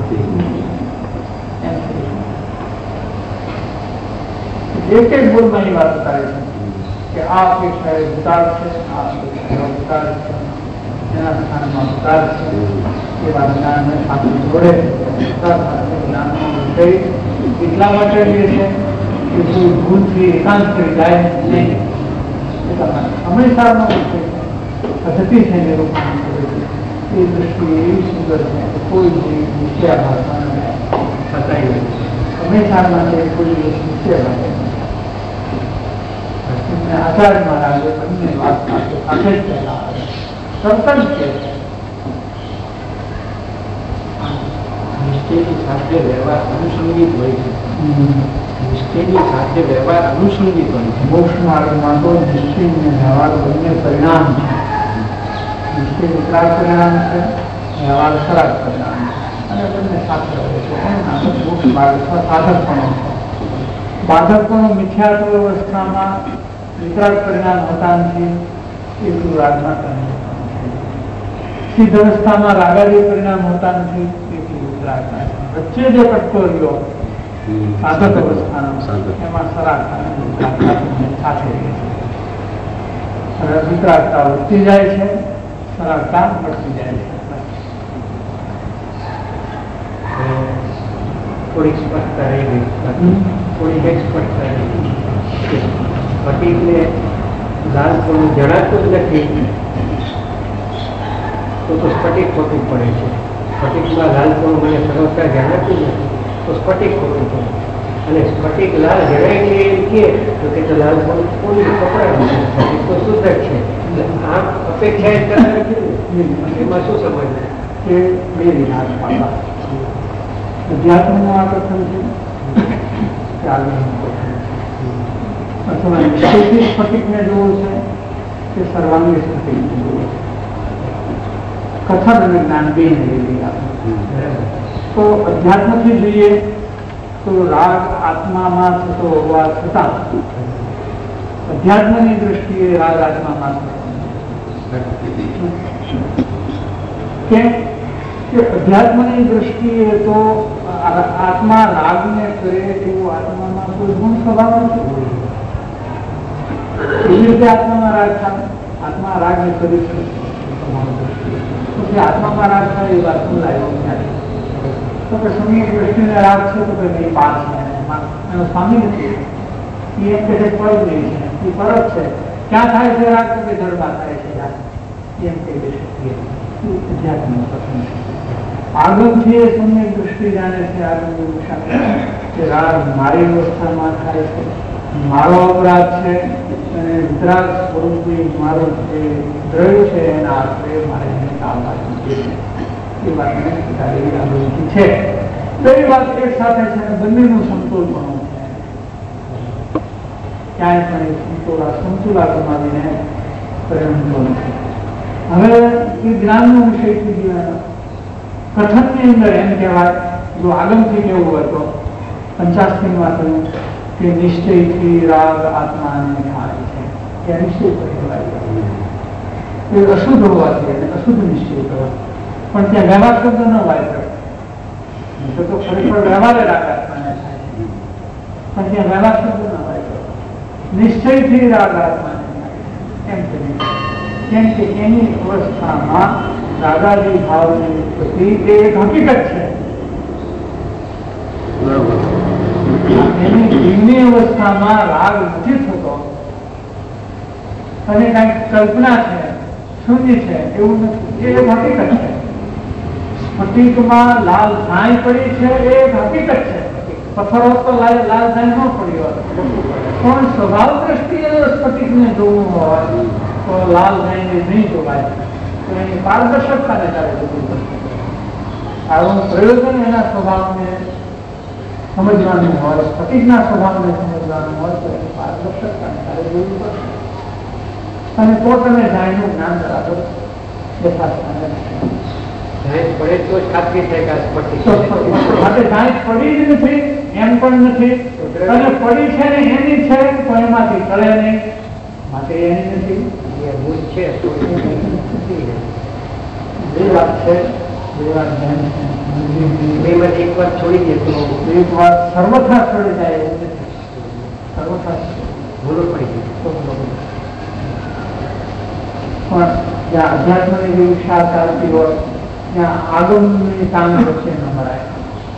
Speaker 2: એક એક બોલવાની વાત કરે છે કે આ અપેક્ષા એ ભૂતાર છે, આ અપેક્ષા ભૂતાર છે, એના સ્થાનમાં ભૂતાર છે. એ વાત જ્ઞાનને સાથે જોડે જ્ઞાનનો વિષય એટલા માટે લે છે કે કોઈ ભૂલથી એકાંત કરી જાય નહીં. એટલા માટે હંમેશાનો વિષય છે, પદ્ધતિ છે નિરૂપણ કરે છે. એ દ્રષ્ટિએ એવી સુંદર છે કે કોઈ નિશ્ચય ભાષાને થતાય નહીં. હંમેશા માટે કોઈ નિશ્ચય ભાષા આચાર્ય મહારાજે બંને વાત સાથે જ પહેલા તરત જ કે
Speaker 3: નિશ્ચયની સાથે વ્યવહાર અનુસંગિત હોય છે. નિશ્ચયની સાથે વ્યવહાર અનુસંગિત હોય છે.
Speaker 2: મોક્ષ માર્ગમાં તો નિશ્ચય અને વ્યવહાર બંને પરિણામ છે. નિશ્ચય વિકરાળ પરિણામ છે, વ્યવહાર ખરાબ પરિણામ છે અને બંને સાથે રહે છે. મોક્ષ માર્ગ સાધકપણો છે. બાધકપણો મિથ્યાત્વ અવસ્થામાં વિકરાળ પરિણામ હોતા નથી, એટલું રાગમાં પરિણામ. સિદ્ધ અવસ્થામાં રાગાદી પરિણામ હોતા નથી, વચ્ચે જે કટકો રહ્યો સાધક અવસ્થાનો એમાં સરાગતા સાથે વિકરાળતા વધતી જાય છે, સરાગતા વધતી જાય છે.
Speaker 3: થોડીક સ્પષ્ટતા રહી ગઈ, થોડીક એક સ્પષ્ટતા રહી ગઈ. સ્ફટિકને લાલ થોડું જણાતું જ નથી તો સ્ફટિક ખોટું પડે છે. સ્ફટિકમાં લાલ થોડું મને સરળતા જણાતું નથી તો સ્ફટિક ખોટું પડે. અને સ્ફટિક લાલ જણાય છે એમ કે તો કે લાલ પૂરી કપડા તો શુદ્ધ છે. આ અપેક્ષા એ કરાવે છે એમાં શું સમજ
Speaker 2: કે બે વિનાશ પાડવા અધ્યાત્મનું આકર્ષણ છે કે આગળનું અથવા નિશ્ચયથી સ્ફટિકને જોવું છે કે સર્વાંગી સ્ફટિકને જોવું છે. કથન અને જ્ઞાન બે લઈ આપણે તો અધ્યાત્મથી જોઈએ તો રાગ આત્મામાં થતો હોવા છતાં અધ્યાત્મની દ્રષ્ટિએ રાગ આત્મામાં કે અધ્યાત્મની દ્રષ્ટિએ તો આત્મા રાગને કરે તેવું આત્મામાં કોઈ ગુણ સ્વભાવ નથી. એવી રીતે આત્મામાં રાગ થાય, આત્મા રાગને કરી શકે આત્મામાં રાગ થાય એ વાત શું લાગ્યો નથી. તો કે સમ્યક દ્રષ્ટિને રાગ છે તો કે નહીં પાસ છે એનો સ્વામી નથી એ એમ કે પરત નહીં છે એ પરત છે. ક્યાં થાય છે રાગ તો કે જળમાં થાય છે રાગ એમ કહી શકીએ. આગળથી એ સમ્યક દ્રષ્ટિ જાણે છે આગળની દિશા કે રાગ મારી અવસ્થામાં થાય છે, મારો અપરાધ છે અને વિતરાગ સ્વરૂપે મારો જે દ્રવ્ય છે એના આશરે મારે એને કામમાં છે એ વાતને આગળથી છે. તો એ વાત એક સાથે છે બંનેનું સમતોલપણું છે. ક્યાંય પણ સમતુલા ગુમાવીને પરિણમતો નથી. હવે એ જ્ઞાનનો વિષય થઈ ગયો. કથનની અંદર એમ કહેવાય જો આગમથી કેવું હોય તો 85માં થયું કે નિશ્ચયથી રાગ આત્માને થાય છે એ નિશ્ચય કહેવાય. એ અશુદ્ધ હોવાથી અને અશુદ્ધ નિશ્ચય કહેવાય. પણ ત્યાં વ્યવહાર શબ્દ ન વાપરે તો ખરેખર વ્યવહારે રાગ આત્માને થાય છે પણ ત્યાં વ્યવહાર શબ્દ ન વાપરે. નિશ્ચયથી રાગ આત્માને થાય એમ કહી કેમ કે એની અવસ્થામાં રાગાદી ભાવની ઉત્પત્તિ એ એક હકીકત છે. એની જીવની અવસ્થામાં રાગ નથી થતો અને કઈક કલ્પના છે શૂન્ય છે એવું નથી. એ એક હકીકત છે. સ્ફટિકમાં લાલ છાંય પડી છે એ એક હકીકત છે. પથ્થરો તો લાલ છાંય ન પડી હોય પણ સ્વભાવ દ્રષ્ટિએ સ્ફટિકને જોવું હોય તો લાલ છાંયને નહીં જોવાય તો એની પારદર્શકતાને ત્યારે જોવું પડશે. આવું પ્રયોજન એના સ્વભાવને સમજવાનું હોય, સ્ફટિકના સ્વભાવને સમજવાનું હોય તો એની પારદર્શકતાને ત્યારે જોવું પડશે અને તો તમે જાણ્યું જ્ઞાન બરાબર યથાસ્થાને
Speaker 3: પડે તો ખાતરી થાય કે સ્ફટિક
Speaker 2: માટે જાંચ પડી જ નથી એમ પણ નથી અને પડી છે ને એની છે તો એમાંથી ટળે નહીં માટે એની નથી.
Speaker 3: એ ભૂલ છે
Speaker 2: બે વાત છે બે વાત ધ્યાન છે.
Speaker 3: એક વાર છોડી દે તો
Speaker 2: એક વાત સર્વથા છોડી જાય એવું નથી. સર્વથા
Speaker 3: ભૂલો પડી ગઈ
Speaker 2: પણ જ્યાં અધ્યાત્મની વિશાળ ચાલતી હોય ત્યાં આગમની કામ વચ્ચે ન મળાય.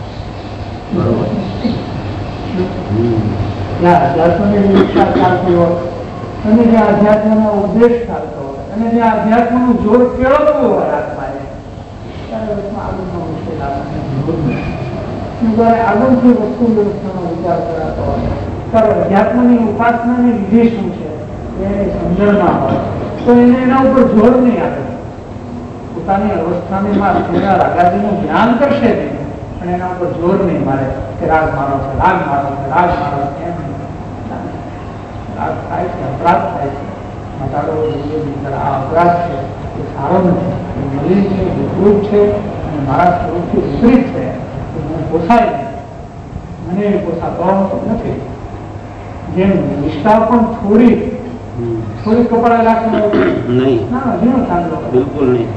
Speaker 2: જ્યાં અધ્યાત્મની વિશાળ ચાલતી હોય અને જ્યાં અધ્યાત્મનો ઉદ્દેશ ચાલતો હોય અને જ્યાં અધ્યાત્મનું જોર કેળવતું હોય આત્માએ ત્યારે આગમનો વિષય આપણને જરૂર નથી. જયારે આગમથી વસ્તુ વ્યવસ્થાનો વિચાર કરાતો હોય ત્યારે અધ્યાત્મની ઉપાસનાની વિધિ શું છે એને સમજણમાં હોય તો એને એના ઉપર જોર નહીં આપે. પોતાની અવસ્થાની માં તેના રાગાજીનું જ્ઞાન કરશે નહીં પણ એના ઉપર જોર નહીં મારે કે રાગ મારો છે રાગ મારો છે રાગ મારો છે એમ રાગ થાય છે અપરાધ થાય છે મટાડો આ અપરાધ છે એ સારો નથી એ મલિન છે વિકૃત છે અને મારા સ્વરૂપથી વિપરીત છે તો મને પોસાય નહીં મને એ પોસાતો નથી. જેમ નિષ્ઠા પણ થોડી કપડા રાખીને
Speaker 4: નહીં
Speaker 2: ના હજુ ચાંદલો
Speaker 4: બિલકુલ નહીં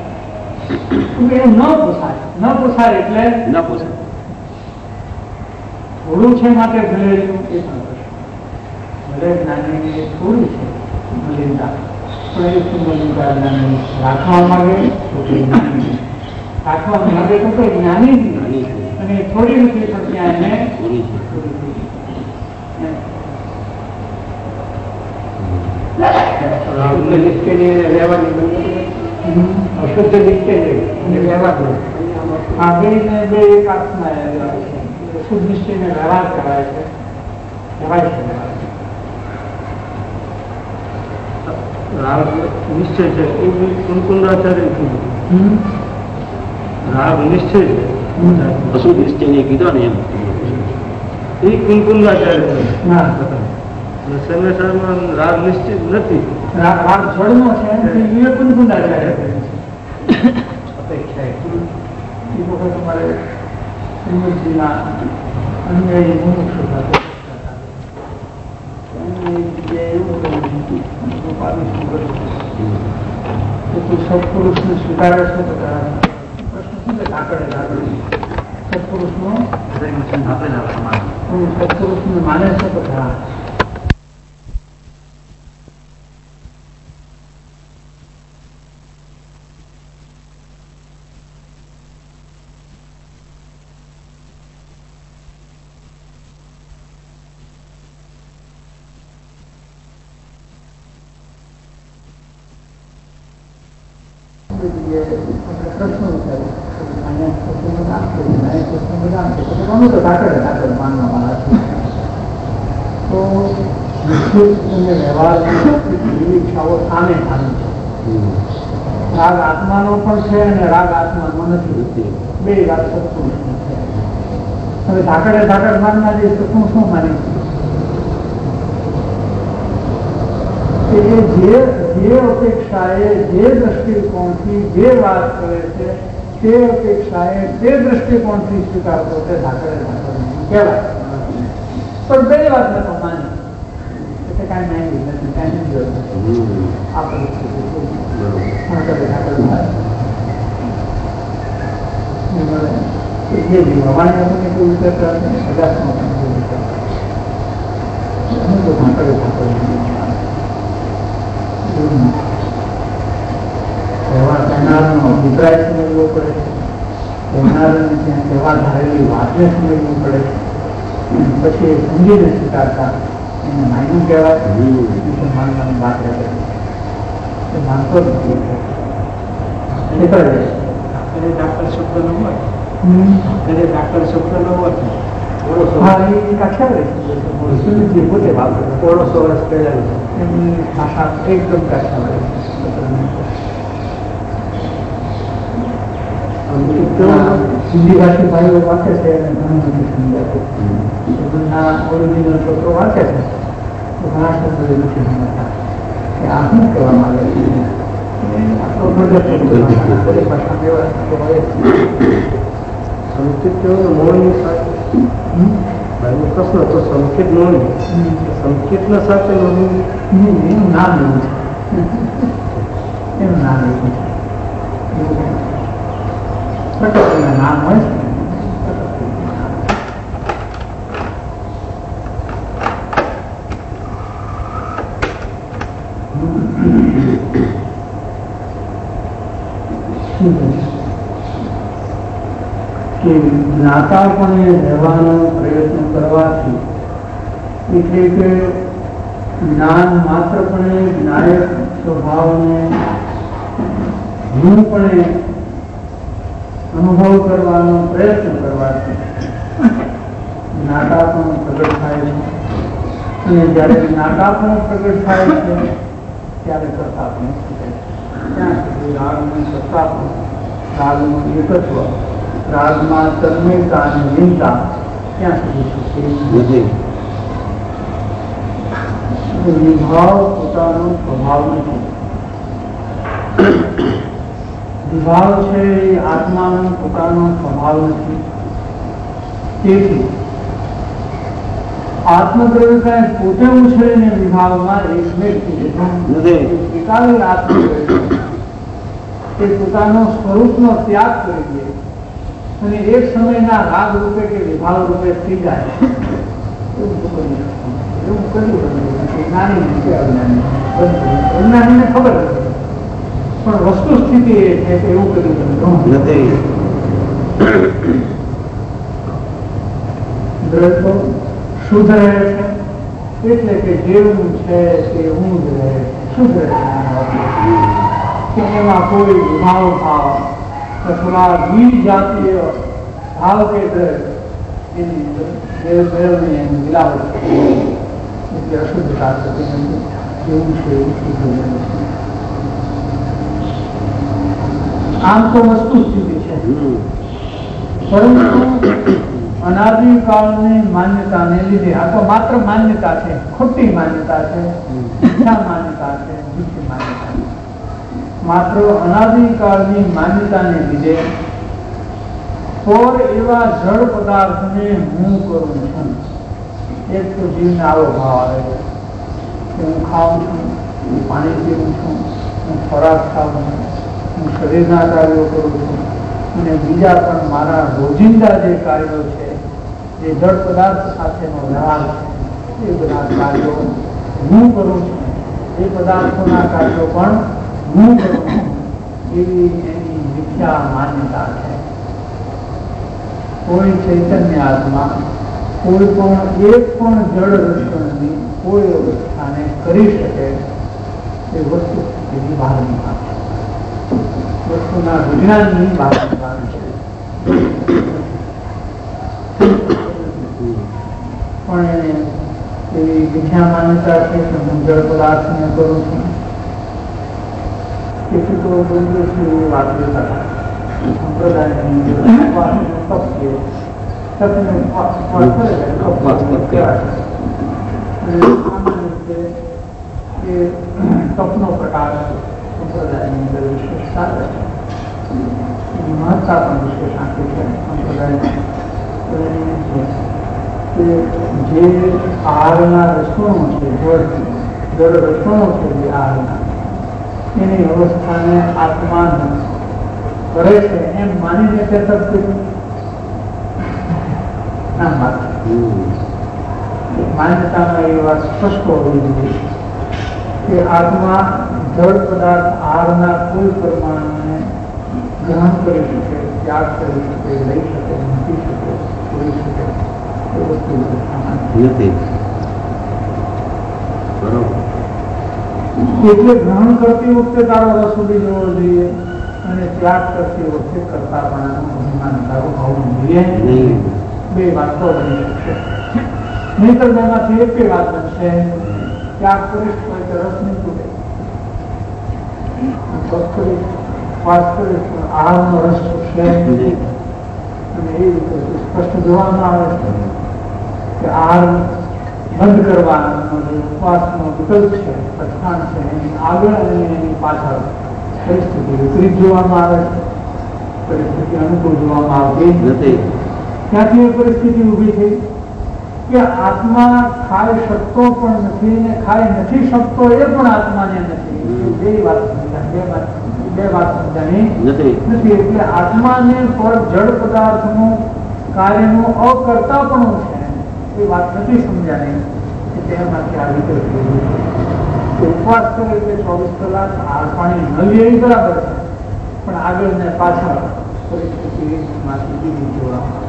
Speaker 2: એ ન પોસાય એટલે
Speaker 4: ન પોસાય.
Speaker 2: થોડું છે માટે ભલે એ પણ ભલે જ્ઞાની થોડું છે મલિનતા પણ એ શું મલિનતા જ્ઞાની રાખવા માંગે તો કોઈ જ્ઞાની રાખવા માંગે તો કોઈ જ્ઞાની અને થોડી નથી પણ ત્યાં એને
Speaker 4: પૂરી છે.
Speaker 2: અશુદ્ધ નિત્ય વ્યવહાર આ બે ને બે એક આત્મા શુદ્ધ નિશ્ચયને વ્યવહાર કરાય છે, કહેવાય છે.
Speaker 3: રાગ નિશ્ચય છે એ કુંકુંદાચાર્ય કીધું. રાગ નિશ્ચય છે,
Speaker 4: અશુદ્ધ નિશ્ચય ને કીધો ને એમ
Speaker 3: એ કુંકુંદાચાર્ય સમયસરમાં રાગ નિશ્ચિત નથી.
Speaker 2: રાગ જળનો છે એ કુંકુંદાચાર્ય અપેક્ષા. એ વખત તમારે શ્રીમદજીના અન્યાયી મુમુક્ષુ સાથે સત્પુરુષને સ્વીકારે છે તો પ્રશ્ન શું છે? સત્પુરુષનો સત્પુરુષને માને છે તો ખરા. રાગ આત્માનો પણ છે અને રાગ આત્માનો નથી, બે વાત સત્પુરુષની છે. હવે ધાકડે માનના જે શું માની જે અપેક્ષાએ જે દ્રષ્ટિકોણથી જે વાત કરે છે તે અપેક્ષાએ તે દ્રષ્ટિકોણથી સ્વીકારતો તે ધાકડે કહેવાય. પણ બે વાતને તો માની એટલે કાંઈ નહીં નથી, કાંઈ નહીં જરૂર નથી. આ પરિસ્થિતિ જે ભગવાને આપણને કોઈ વિચાર અગાસમાં તો ધાકડે તહેવાર કહેનારનો અભિપ્રાય સમજવો પડે છે, કહેનારને ત્યાં તહેવાર ધારેલી વાતને સમજવું પડે છે, પછી એ સમજીને સ્વીકારતા એને માન્યું કહેવાય. માનવાની વાત રહે એ માનતો જ નથી, નીકળે છે. દાખલ શબ્દ ન હોય, દાખલ શબ્દ ન હોય. હા, એ કાઠિયાવાડી સુનિધિ પોતે વાપરે. 150 વર્ષ પહેલા એમની ભાષા એકદમ કાઠિયાવાડી. હિન્દી ભાષી ભાઈઓ વાંચે છે અને ઘણું નથી સમજાતું. એમના ઓરિજિનલ પત્રો વાંચે છે તો ઘણા શબ્દો નથી સમજાતા કે આ શું કહેવામાં આવે છે. આપણો પ્રોજેક્ટ ભાષા વ્યવસ્થા હોય
Speaker 3: સંકેત મૌનની સાથે પ્રશ્ન તો સંકેત મૌન સંકેતના સાથે
Speaker 2: એનું નામ એવું છે, એનું નામ એવું છે. પ્રકૃતિના નામ હોય છે. કે જ્ઞાતાપણે રહેવાનો પ્રયત્ન કરવાથી એટલે કે જ્ઞાન માત્રપણે જ્ઞાયક સ્વભાવને હૂંપણે અનુભવ કરવાનો પ્રયત્ન કરવાથી જ્ઞાતાપણું પ્રગટ થાય છે. અને જ્યારે જ્ઞાતાપણું પ્રગટ થાય છે ત્યારે કરતાપણું છૂટે છે. ત્યાં સુધી રાગનું સત્તાપણું, રાગનું એકત્વ, રાગમાં તન્મયતા અને લીનતા ત્યાં સુધી વિભાવ પોતાનો સ્વભાવ નથી. વિભાવ છે એ આત્માનો પોતાનો સ્વભાવ નથી. તેથી આત્મદ્રવ્ય પોતે ઉછળીને વિભાવમાં સ્વીકારેલ આત્મદ્રવ્ય એ પોતાનો સ્વરૂપનો ત્યાગ કરી દે અને એક સમયના રાગ રૂપે કે વિભાવ રૂપે થઈ જાય એવું કર્યું જ્ઞાની અજ્ઞાનીને ખબર નથી, પણ વસ્તુ સ્થિતિ એ છે કે એવું કર્યું નથી. દ્રવ્ય શુદ્ધ રહે છે એટલે કે જેવું છે તે હું જ રહે, શુદ્ધ રહે કે એમાં કોઈ વિભાવ ભાવ અથવા દ્વિજાતીય ભાવ કે દ્રવ્ય એની અંદર મેળવણી એની મિલાવટ એટલે અશુદ્ધતા જેવું છે એવું શુદ્ધ નથી. આમ તો વસ્તુ સ્થિતિ છે, પરંતુ અનાદિકાળની માન્યતાને લીધે આ તો માત્ર માન્યતા છે, ખોટી માન્યતા છે, મિથ્યા માન્યતા છે, મિથ્યા માન્યતા છે. માત્ર અનાદિકાળની માન્યતાને લીધે પર એવા જળ પદાર્થને હું કરું છું. એક તો જીવને આવો ભાવ આવે છે કે હું ખાઉં છું, હું પાણી પીવું છું, હું ખોરાક ખાઉં છું, હું શરીરના કાર્યો કરું છું, અને બીજા પણ મારા રોજિંદા જે કાર્યો છે, જે જળ પદાર્થ સાથેનો વ્યવહાર છે, એ બધા કાર્યો હું કરું છું. એ પદાર્થોના કાર્યો પણ હું કરું છું, એવી એની મિથ્યા માન્યતા છે. કોઈ ચૈતન્ય આત્મા કોઈ પણ એક પણ જળ રસની કોઈ અવસ્થાને કરી શકે એ વસ્તુ એની બહારની વાત છે, વસ્તુના વિજ્ઞાનની બહારની વાત છે. પણ એને એવી મિથ્યા માન્યતા છે કે હું જળ પદાર્થને કરું છું. તેથી તો બંધ છે એ વાત હતા સંપ્રદાયની તપ છે, તપને તપનો પ્રકાર સંપ્રદાયની અંદર વિશેષ સારે છે, મહત્તા પણ વિશેષ આપે છે સંપ્રદાય. જે આહારના રસોણો છે, જળ રસોણો છે, જે આહારના એની અવસ્થાને આત્મા કરે છે એમ માનીને તે તપ કર્યું ના માત્ર માન્યતામાં એ વાત સ્પષ્ટ હોવી જોઈએ કે આત્મા જળ પદાર્થ આહારના કોઈ પરમાણુને ગ્રહણ કરી શકે, ત્યાગ કરી શકે, લઈ શકે, મૂકી શકે, છોડી શકે એ વસ્તુ નથી. એટલે ગ્રહણ કરતી વખતે તારો રસ ઉડી જવો જોઈએ અને ત્યાગ કરતી વખતે કરતા પણ અભિમાન તારો હોવું જોઈએ નહીં. બે વાત તો બની શકશે, નહીતર બેમાંથી એક વાત બનશે. ત્યાગ કરીશ તો રસ નહીં તૂટે, વાત કરીશ તો આહારનો રસ તૂટશે. અને એ રીતે સ્પષ્ટ જોવામાં આવે છે કે આહાર બંધ કરવાનો જે ઉપવાસનો વિકલ્પ છે, પઠાણ છે, એની આગળ અને એની પાછળ પરિસ્થિતિ વિપરીત જોવામાં આવે છે, પરિસ્થિતિ અનુકૂળ જોવામાં આવતી નથી. ત્યાંથી એ પરિસ્થિતિ ઊભી થઈ કે આત્મા ખાઈ શકતો પણ નથી ને ખાઈ નથી શકતો એ પણ આત્માને નથી. બે વાત સમજાણી નથી. એટલે આત્માને પર જળ પદાર્થનું કાર્યનું અકર્તાપણું છે એ વાત નથી સમજાણી. તેમાંથી આ વિકલ્પ ઉપવાસ કરે એટલે 24 કલાક આહાર પાણી ન લે એ બરાબર છે, પણ આગળ ને પાછળ પરિસ્થિતિમાંથી બીજી જોવામાં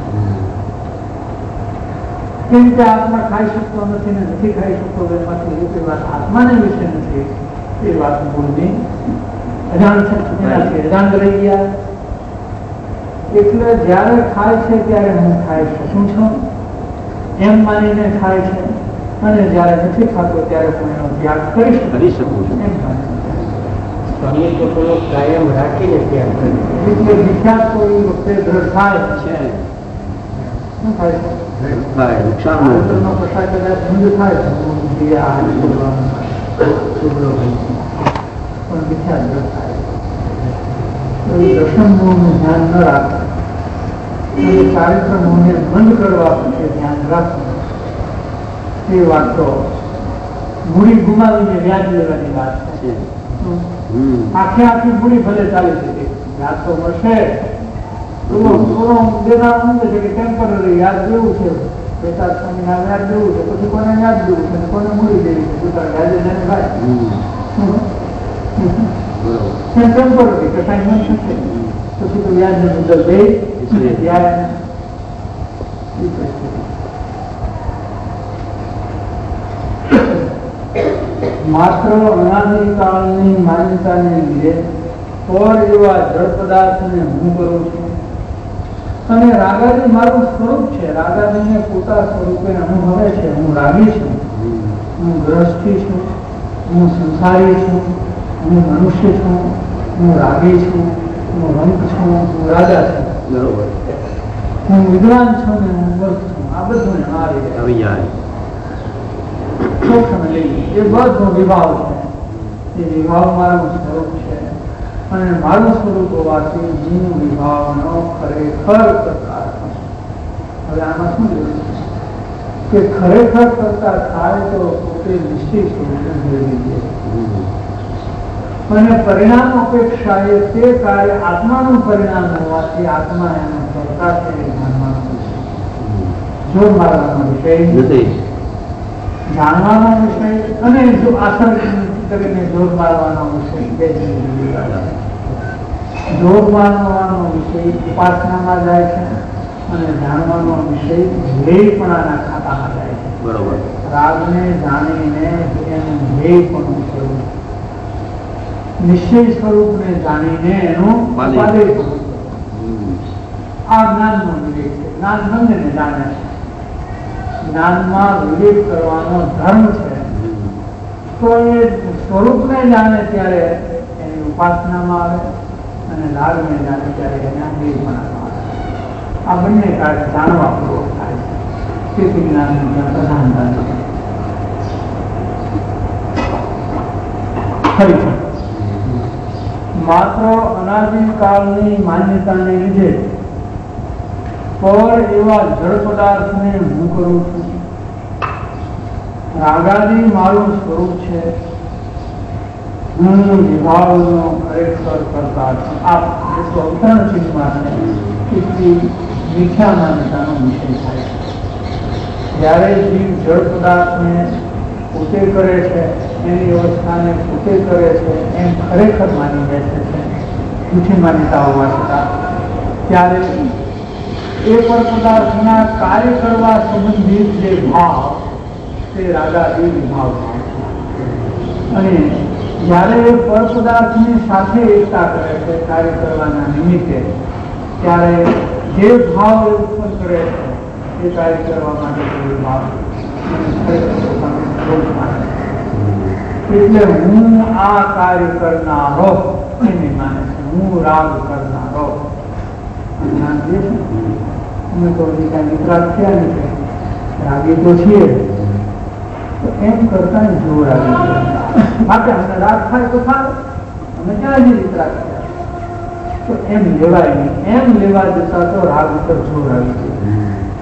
Speaker 2: કેમ કે આત્મા ખાઈ શકતો નથી ને નથી ખાઈ શકતો એમાંથી એક વાત આત્માને વિશે નથી એ વાત ભૂલની અજાણ છે, અજાણ રહી ગયા. એટલે જયારે ખાય છે ત્યારે હું ખાઈ શકું છું એમ માનીને ખાય છે, અને જયારે નથી ખાતો ત્યારે હું એનો ત્યાગ કરી શકું છું એમ માની તો થોડો કાયમ રાખીને ત્યાગ કરે. એટલે વિખ્યાત કોઈ વખતે દ્રઢ થાય છે, શું થાય છે? નુકસાનનો પ્રસાર કદાચ બંધ થાય પણ વિખ્યાત દ્રઢ થાય. દર્શન મોહનું ધ્યાન ન રાખે, ચારિત્ર મોહને બંધ કરવા માટે ધ્યાન રાખવું એ વાત તો મૂડી ગુમાવીને વ્યાજ લેવાની વાત છે. આખે આખી મૂડી ભલે ચાલી શકે, વ્યાજ તો મળશે. દેનારું છે કે ટેમ્પરરી વ્યાજ દેવું છે, 2-4 મહિના વ્યાજ દેવું છે, પછી કોને વ્યાજ દેવું છે, કોને મૂડી દેવી છે, વ્યાજે તેને ભાઈ ટેમ્પરરી કસાઈ થશે, પછી તો વ્યાજ ને મુદ્દલ દે વ્યાજ. માત્ર અનાદિકાળની માન્યતાને લીધે પર એવા જળ પદાર્થને હું કરું છું અને રાગાજી મારું સ્વરૂપ છે. રાગાજીને પોતા સ્વરૂપે અનુભવે છે. હું રાગી છું, હું ગ્રસ્થી છું, હું સંસારી છું, હું મનુષ્ય છું, હું રાગી છું, હું રંગ છું, હું રાજા છું,
Speaker 4: બરોબર,
Speaker 2: હું વિદ્વાન છું ને હું મૂર્ખ છું. આ બધું
Speaker 4: આવી જાય.
Speaker 2: સૂક્ષ્મ લઈ એ બધો વિભાવ છે. એ વિભાવ મારું સ્વરૂપ છે અને મારું સ્વરૂપ હોવાથી હું વિભાવનો ખરેખર કરતા છું. હવે આમાં શું જરૂર છે કે ખરેખર કરતા થાય તો પોતે નિશ્ચિત સ્વરૂપે મેળવી દે અને પરિણામ અપેક્ષા એ તે કાર્ય આત્માનું પરિણામ હોવાથી આત્મા એનો કરતા છે એ માનવાનો વિષય, જોર મારવાનો વિષય, જાણવાનો વિષય અને જો આસન કરીને જોર મારવાનો વિષય. બે જોર મારવાનો વિષય ઉપાસનામાં જાય છે અને જાણવાનો વિષય ધ્યેયપણાના ખાતામાં જાય છે.
Speaker 4: બરોબર,
Speaker 2: રાગને જાણીને એનું ધ્યેયપણું સ્વરૂપ, નિશ્ચય સ્વરૂપને જાણીને એનું ઉપાદેય સ્વરૂપ. આ જ્ઞાનનો વિવેક છે. જ્ઞાન બંનેને જાણે છે. જ્ઞાનમાં વિવેક કરવાનો ધર્મ છે. તો એ સ્વરૂપને જાણે ત્યારે એની ઉપાસનામાં આવે અને લાગને જાણે ત્યારે એના ધ્યેયપણામાં આવે. આ બંને કાર્ય જાણવા પૂર્વક થાય છે. તેથી જ્ઞાનનું ત્યાં પ્રધાનતા છે. ફરીથી માત્ર અનાદિકાળની માન્યતાને લીધે પર એવા જળ પદાર્થને હું કરું છું. રાગાદી મારું સ્વરૂપ છે. હું વિભાવનો ખરેખર કરતા છું. આ અવતરણ ચિહ્નમાં છે એટલી મિથ્યા માન્યતાનો વિષય થાય છે. જ્યારે જીવ જળ પદાર્થને પોતે કરે છે, એની અવસ્થાને પોતે કરે છે એમ ખરેખર માની બેસે છે જૂઠી માન્યતા હોવા છતાં, ત્યારે એ પર પદાર્થના કાર્ય કરવા સંબંધિત જે ભાવ તે રાગાદી વિભાવ છે. અને જ્યારે એ પર પદાર્થની સાથે એકતા કરે છે કાર્ય કરવાના નિમિત્તે, ત્યારે જે ભાવ એ ઉત્પન્ન કરે છે એ કાર્ય કરવા માટે ભાવ એટલે હું આ કાર્ય કરનારો એને માને છે. હું રાગ કરનારો. જ્ઞાન દે છે. અમે તો હજી કાંઈ વિતરાગ થયા નથી, રાગી તો છીએ, તો એમ કરતા જોર આવી માટે અમને રાગ થાય તો થાય, અમે ક્યાં હજી વિતરાગ થયા તો એમ લેવાય નહીં. એમ લેવા જતા તો રાગ ઉપર જોર આવી જાય.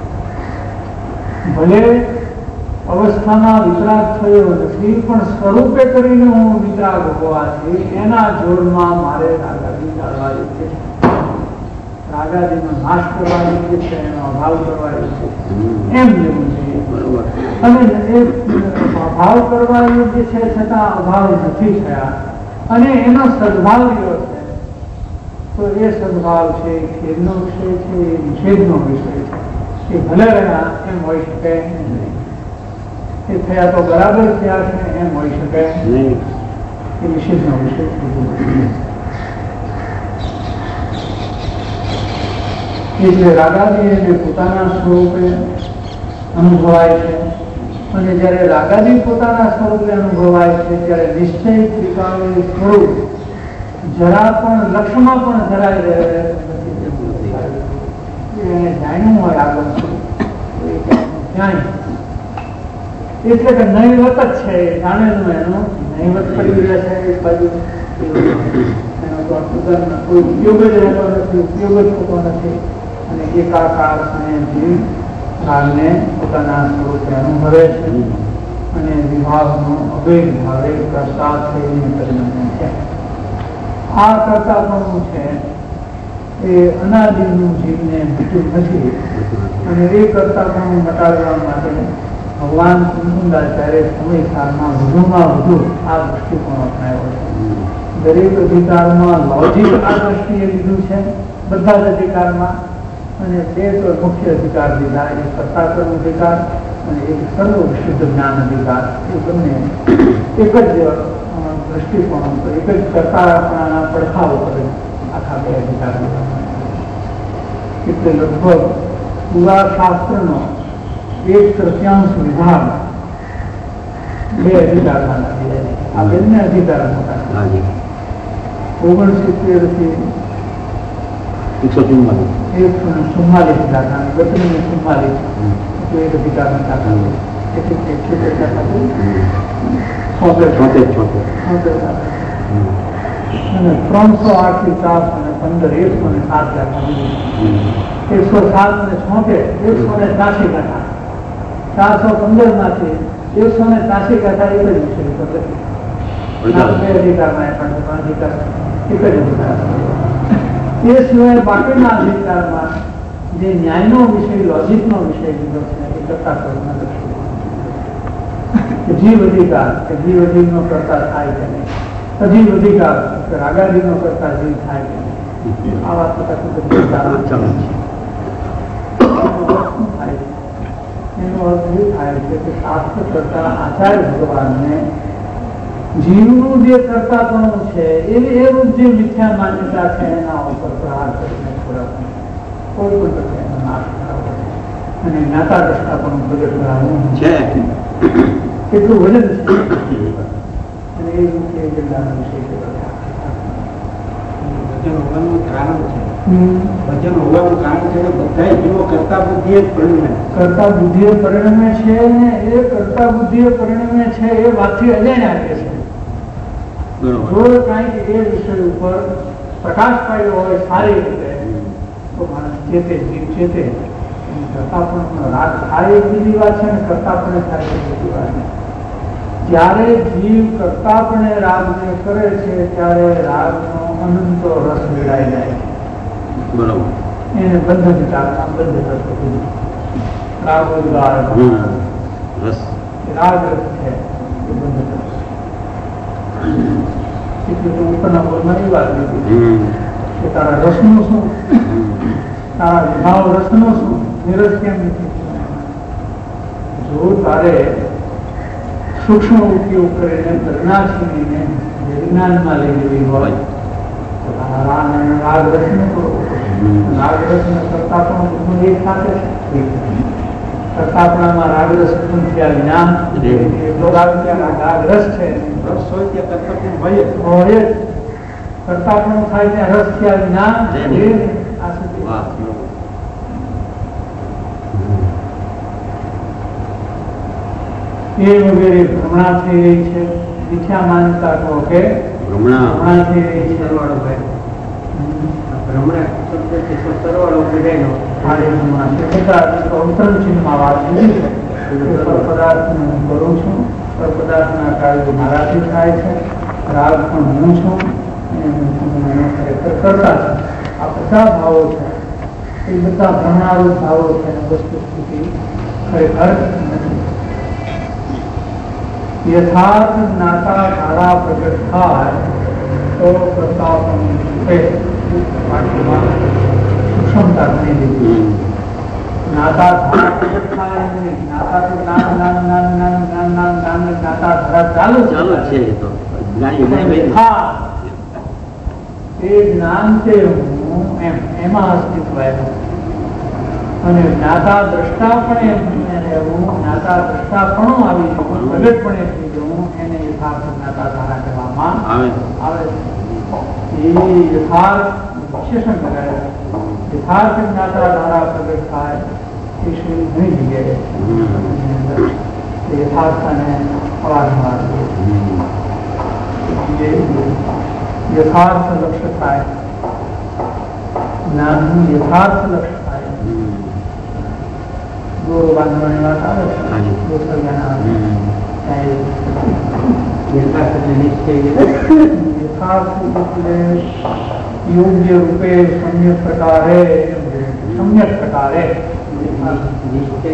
Speaker 2: ભલે અવસ્થામાં વિતરાગ થયો નથી પણ સ્વરૂપે કરીને હું વિતરાગ હોવાથી એના જોરમાં મારે રાગાદી ટાળવા યોગ્ય છે. રાગાદીનો નાશ કરવા યોગ્ય છે, એનો અભાવ કરવા યોગ્ય છે, એમ લેવું જોઈએ. અને એ અભાવ કરવા યોગ્ય છે છતાં અભાવ નથી થયા અને એનો સદભાવ રહ્યો છે, તો એ સદભાવ છે ખેદનો વિષય છે, એ નિષેધનો વિષય છે. એ ભલે રહ્યા એમ હોઈ શકે નહીં. એ થયા તો બરાબર થયા છે એમ હોઈ શકે નહીં. એ નિષેધનો વિષય એટલે રાગાદી એને પોતાના સ્વરૂપે અનુભવાય છે. અને જ્યારે રાગાદી પોતાના સ્વરૂપે અનુભવાય છે ત્યારે નિશ્ચય ત્રિકાળનું સ્વરૂપ જરા પણ લક્ષમાં પણ જરાય રહે એને જાણ્યું હોય આગળ જાણે એટલે કે નહીવત જ છે. જાણેલું એનું નહીવત પડી રહ્યા છે. એક બાજુ એનો કોઈ ઉપયોગ જ રહેતો નથી, ઉપયોગ જ થતો નથી. અને એકાકાર જીવ રાગને પોતાના સ્વરૂપે અનુભવે છે અને વિભાવનો અભેદ ભાવે કરતા થઈને પરિણમે છે. આ કરતા પણ છે એ અનાદિનું જીવને મટ્યું નથી અને એ કરતા પણ મટાડવા માટે ભગવાન કુંદાચાર્ય સમયકાળમાં વધુમાં વધુ આ દૃષ્ટિકોણ અપનાવ્યો છે. દરેક અધિકારમાં લોજિક આ દ્રષ્ટિએ લીધું છે, બધા જ અધિકારમાં. અને બે તો મુખ્ય અધિકાર લીધા, એક કર્તાકર્મ અધિકાર અને એક સર્વ વિશુદ્ધ જ્ઞાન અધિકાર. એ બંને એક જ દ્રષ્ટિકોણ ઉપર, એક જ કર્તાપણાના પડખાવ ઉપર આખા બે અધિકાર લીધા. એટલે લગભગ પૂરા શાસ્ત્રનો 1/3 વિભાગ બે અધિકારમાં નથી. આ બંને અધિકાર મોટા 69 થી 144 દાખલા 32 ને 44 એક અધિકાર દાખલા અને 308 થી 415 107 દાખલા 107 ને 76 183 કાંઠા 415 માંથી 183 કાંઠા એક જ વિષય બે અધિકારમાં અધિકાર એક જ અધિકાર. એ સિવાય બાકીના અધિકારમાં જે ન્યાયનો વિષય લોજિકનો વિષય લીધો છે એ કરતા જીવ અધિકાર કે જીવ અધિકનો કરતા થાય કે નહીં, અજીવ અધિકાર કે રાગાદીનો કરતા જીવ થાય કે નહીં, આ વાત એનો અર્થ એ થાય છે કે શાસ્ત્ર કરતા આચાર્ય ભગવાનને જીવનું જે કર્તાપણું છે એવું જે મિથ્યા માન્યતા છે એના ઉપર પ્રહાર કરીને કોઈ પણ પ્રકારે એનો નાશ કરાવવો અને જ્ઞાતા દ્રષ્ટાપણું પ્રગટ કરાવવું છે કેટલું વજન છે અને એ રીતે કેટલાનો વિષય
Speaker 3: વજન હોવાનું કારણ છે. વજન હોવાનું કારણ છે કે બધા જીવો કરતા બુદ્ધિએ પરિણમે
Speaker 2: છે ને એ કરતા બુદ્ધિએ પરિણમે છે એ વાતથી અજાણ્યા કે છે. જો કાંઈક એ વિષય ઉપર પ્રકાશ પાડ્યો હોય સારી રીતે તો માણસ ચેતે જીવ ચેતે કરતા પણ રાગ થાય એ બીજી વાત છે ને કરતા પણ થાય એ બીજી વાત છે. જ્યારે જીવ કરતા પણ રાગને કરે છે ત્યારે રાગનો અનંતો રસ મેળાઈ જાય છે.
Speaker 4: બરોબર.
Speaker 2: એને બંધ વિચારતા બંધ કરતો રાગ
Speaker 4: રસ
Speaker 2: રાગ રસ છે એ બંધ કરતો. ઉપરના બોલમાં એ વાત લીધી કે તારા રસનું શું, તારા વિભાવ રસનું શું, નિરસ કેમ નથી. જો તારે સૂક્ષ્મ ઉપયોગ કરીને પ્રજ્ઞાશીને વિજ્ઞાનમાં લઈ જવી હોય તો તારા રાગ રસનું કરવું. રાગ રસને કરતા પણ એક સાથે કરતાપણામાં રાગરસ ઉત્પન્ન થયા જ્ઞાન રાગ રસ છે.
Speaker 3: રસ હોય ત્યાં કરતા પણ હોય
Speaker 2: હોય કરતાપણું થાય ત્યાં રસ થયા જ્ઞાન આ સુધી એ વગેરે ભ્રમણા થઈ રહી છે. મિથ્યા માન્યતા કહો કે ભ્રમણા થઈ રહી છે.
Speaker 3: ભ્રમણા શબ્દ છે સરવાળો પીડાયનો
Speaker 2: ચિહ્નમાં વાત લીધી છે. પદાર્થ હું કરું છું, પદાર્થના કાર્યો મારાથી થાય છે, રાગ પણ હું છું એનો ખરેખર કરતા છે. આ બધા ભાવો છે એ બધા ભ્રમણારૂપ ભાવો છે. વસ્તુ સ્થિતિ ખરેખર નથી. યથાર્થ જ્ઞાતા ધારા પ્રગટ થાય તો કરતા પણ સૂક્ષ્મતા ઘણી લીધી. જ્ઞાતા ધારા પ્રગટ થાય જ્ઞાતા તો જ્ઞાતા ધારા ચાલુ
Speaker 4: છે. તો
Speaker 2: એ જ્ઞાન છે હું એમાં અસ્તિત્વ આવ્યું અને જ્ઞાતા દ્રષ્ટા પણ રહેવું, જ્ઞાતા દ્રષ્ટા પણ આવી જવું, પ્રગટપણે થઈ જવું એને યથાર્થ જ્ઞાતા ધારા કહેવામાં આવે છે. એ યથાર્થ વિશેષણ કરાય. યથાર્થ જ્ઞાતા ધારા પ્રગટ થાય એ શ્રી ઘણી જગ્યાએ યથાર્થને અવારનવાર યથાર્થ લક્ષ્ય થાય, જ્ઞાનનું યથાર્થ લક્ષ્ય થાય. દોરો બાંધવાની વાત આવે છે યથાર્થ એટલે યોગ્ય રૂપે સમ્યક પ્રકારે નિશ્ચય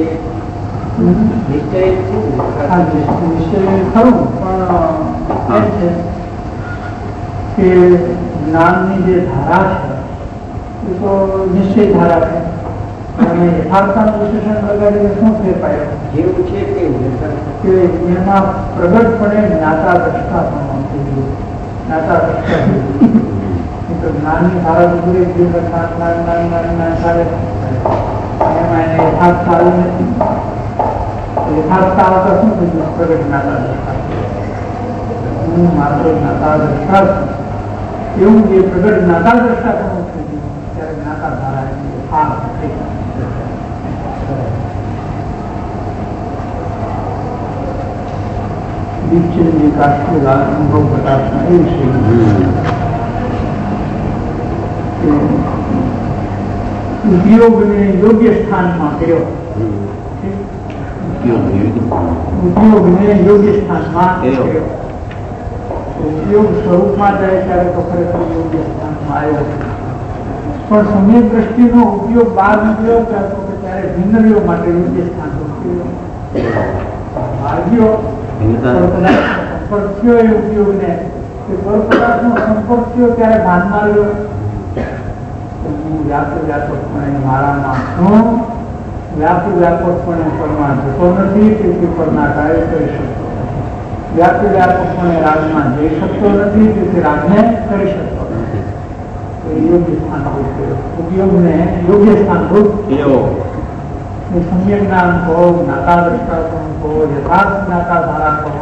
Speaker 2: ખરું પણ એમ છે કે જ્ઞાનની જે ધારા છે એ તો નિશ્ચય ધારા છે અને યથાર્થનું વિશેષણ લગાડીને શું ફેર પાડ્યો
Speaker 3: જેવું છે
Speaker 2: કે એમાં પ્રગટપણે જ્ઞાતા દ્રષ્ટા પણ જ્ઞાતા દ્રષ્ટા જ્ઞાનની ધારા પૂરી જીવન થાય એમાં એને યથાર્થ આવ્યું નથી. યથાર્થતા આવતા શું થયું? પ્રગટ જ્ઞાતા દર્શા. હું માત્ર જ્ઞાતા દર્શા છું એવું જે પ્રગટ જ્ઞાતા દર્શા કરવું થઈ ગયું ત્યારે જ્ઞાતા ધારા દીપચંદજી કાશ્મીર અનુભવ પ્રકાશના એ વિષય ઉપયોગને યોગ્ય સ્થાનમાં કર્યો. ઉપયોગને યોગ્ય સ્થાનમાં કર્યો. ઉપયોગ સ્વરૂપમાં જાય ત્યારે તો ખરેખર યોગ્ય સ્થાનમાં આવ્યો, પણ સમ્યક દ્રષ્ટિનો ઉપયોગ બહાર નીકળ્યો ત્યારે ભિન્નરીઓ માટે યોગ્ય સ્થાન માર્ગીઓ સંપર્ક થયો એ ઉપયોગને પદાર્થનો સંપર્ક થયો ત્યારે ભાનમાં રહ્યો. હું વ્યાપકપણે મારામાં છું, વ્યાપકપણે પરમાં જતો નથી, તેથી પરના કાર્ય કરી શકતો નથી. વ્યાપકપણે રાગમાં જઈ શકતો નથી, તેથી રાગને કરી શકતો નથી. યોગ્ય સ્થાન ઉપયોગને યોગ્ય સ્થાન સમ્યક જ્ઞાન કહો, જ્ઞાતા દ્રષ્ટાપણ કહો, યથાર્થ જ્ઞાતા ધારા કહો.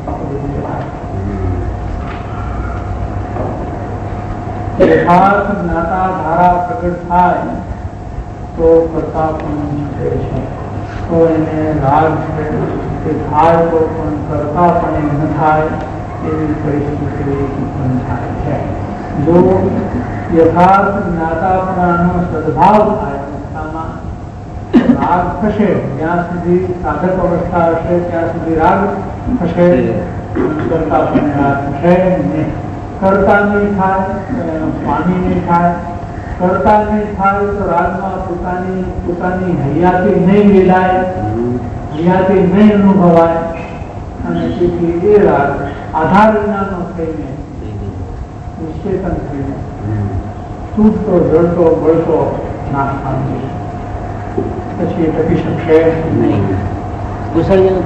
Speaker 2: યથાર્થ જ્ઞાતા ધારા પ્રગટ થાય તો કરતા પણ છે, તો એને રાગ છે તે થાય તો પણ કરતા પણ ન થાય એવી પરિસ્થિતિ પણ થાય છે. જો યથાર્થ જ્ઞાતાપણાનો સદભાવ થાય અવસ્થામાં રાગ થશે, જ્યાં સુધી સાધક અવસ્થા હશે ત્યાં સુધી રાગ થશે, કરતા પણ રાગ થશે નહીં. કરતા નહીં થાય એનો સ્વામી નહીં થાય. કરતા નહીં થાય તો રાગમાં પોતાની હૈયાતી નહીં મિલાય, હૈયાતી નહીં અનુભવાય, અને તેથી એ રાગ આધાર વિનાનો થઈને નિશ્ચેતન થઈને તૂટતો જળતો બળતો નાશ પામે પછી એ ટકી શકશે નહીં.
Speaker 3: કુશળજીનો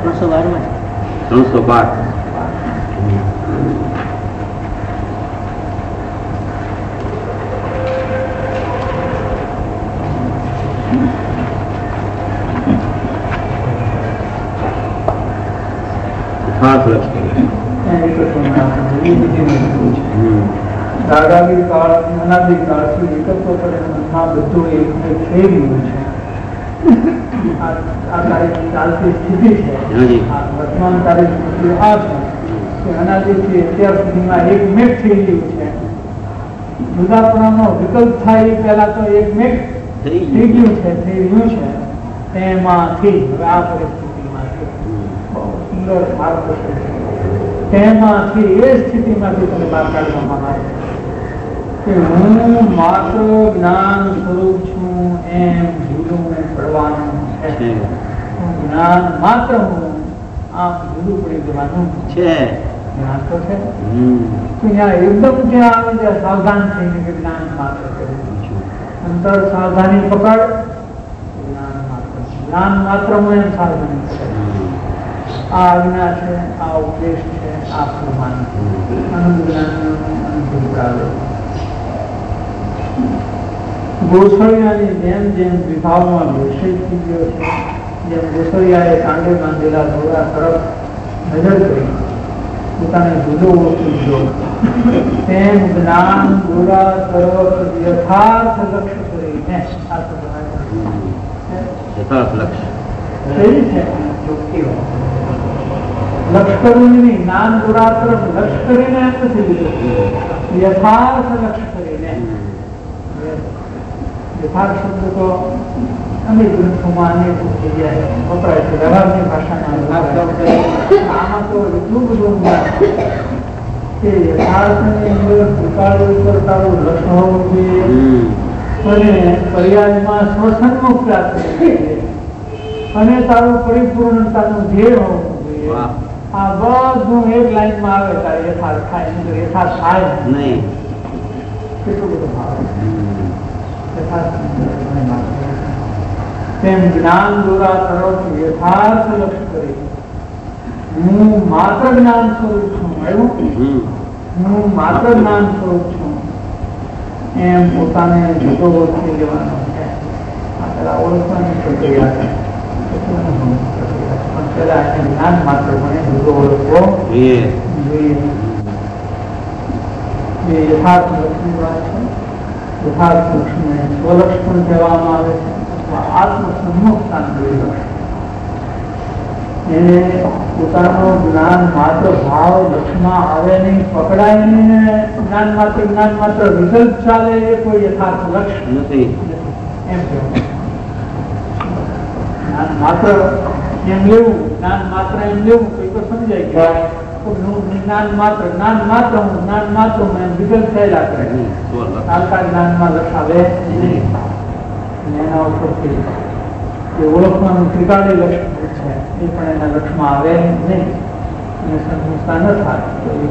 Speaker 3: 312
Speaker 2: દાદાગીર કાળ અનાદિ કાળથી વિકલ્પો પર મનમાં બધું એક થઈ ગયું છે. આ તારીખ ચાલતી સ્થિતિ છે, વર્તમાન તારીખ સ્થિતિ આ છે કે અનાદિથી અત્યાર સુધીમાં એક મેઘ થઈ ગયું છે. જુદાપણાનો વિકલ્પ થાય એ પહેલા તો એક મેઘ થઈ ગયું છે, થઈ રહ્યું છે. તેમાંથી હવે આ પરિસ્થિતિમાંથી બહુ સુંદર માર્ગદર્શન છે. તેમાંથી એ સ્થિતિમાંથી તમે બહાર કાઢવામાં આવે કે હું માત્ર જ્ઞાન સ્વરૂપ છું એમ જુદું પડવાનું છે. જ્ઞાન માત્ર હું આમ જુદું પડી જવાનું છે. જ્ઞાન તો છે ત્યાં એકદમ ત્યાં આવે ત્યાં સાવધાન થઈને કે જ્ઞાન માત્ર કરવું છું. અંતર સાવધાની પકડ, જ્ઞાન માત્ર હું એમ સાવધાની પકડ. આ આજ્ઞા છે, આ ઉપદેશ છે, આ પ્રમાણ આનંદ જ્ઞાનનો અનુભવ કરાવે. ગોસળિયાની જેમ જેમ વિભાવમાં વિષય થઈ ગયો છે, જેમ ગોસળિયાએ કાંડે બાંધેલા દોરા તરફ નજર કરી પોતાને જુદો ઓળખ્યો, તેમ જ્ઞાન દોરા તરફ યથાર્થ લક્ષ્ય કરીને
Speaker 4: યથાર્થ લક્ષ્ય
Speaker 2: લક્ષ કરવું નહીં, જ્ઞાન દોરા તરફ લક્ષ કરીને એમ નથી લીધું, યથાર્થ લક્ષ કરીને. યથાર્થ શબ્દ તો અનેક ગ્રંથોમાં અનેક જગ્યાએ વપરાય છે, વ્યવહારની ભાષામાં. આમાં તો એટલું બધું કે યથાર્થની અંદર ઉતાળું ઉપર તારું લક્ષ હોવું જોઈએ અને પર્યાયમાં સ્વસન્મુખ પ્રાપ્ત અને તારું પરિપૂર્ણતાનું ધ્યેય હોવું જોઈએ. આ બધું એક લાઈનમાં આવે ત્યારે યથાર્થ થાય, યથાર્થ થાય નહીં. કેટલું બધું ભાવે તેમ જ્ઞાન દોરા તરફ યથાર્થ લક્ષ્ય કરી હું માત્ર જ્ઞાન સ્વરૂપ છું. હું માત્ર જ્ઞાન સ્વરૂપ છું એમ પોતાને જુદો ઓળખી લેવાનો છે. આ પેલા ઓળખવાની પ્રક્રિયા છે, પણ પેલા એને જ્ઞાન માત્ર પણ જુદો ઓળખવો જોઈએ. એ યથાર્થ લક્ષની વાત છે. યથાર્થ લક્ષને સ્વલક્ષ પણ કહેવામાં આવે છે, અથવા આત્મસન્મુખતા લક્ષ. એને પોતાનો જ્ઞાન માત્ર ભાવ લક્ષમાં આવે નહીં, પકડાય નહીં, જ્ઞાન માત્ર વિકલ્પ ચાલે, એ કોઈ યથાર્થ લક્ષ નથી એમ કહેવાય. જ્ઞાન માત્ર એમ લેવું, જ્ઞાન માત્ર એમ લેવું કોઈ તો સમજાય ગયા. જ્ઞાન માત્ર વિકલ્પ થયેલા કરે, કાલકા જ્ઞાનમાં લખાવે નહીં. એના ઉપરથી એ ઓળખવાનું ત્રિકાળી લક્ષ છે, એ પણ એના લક્ષમાં આવે નહીં અને સંતોષતા ન થાય.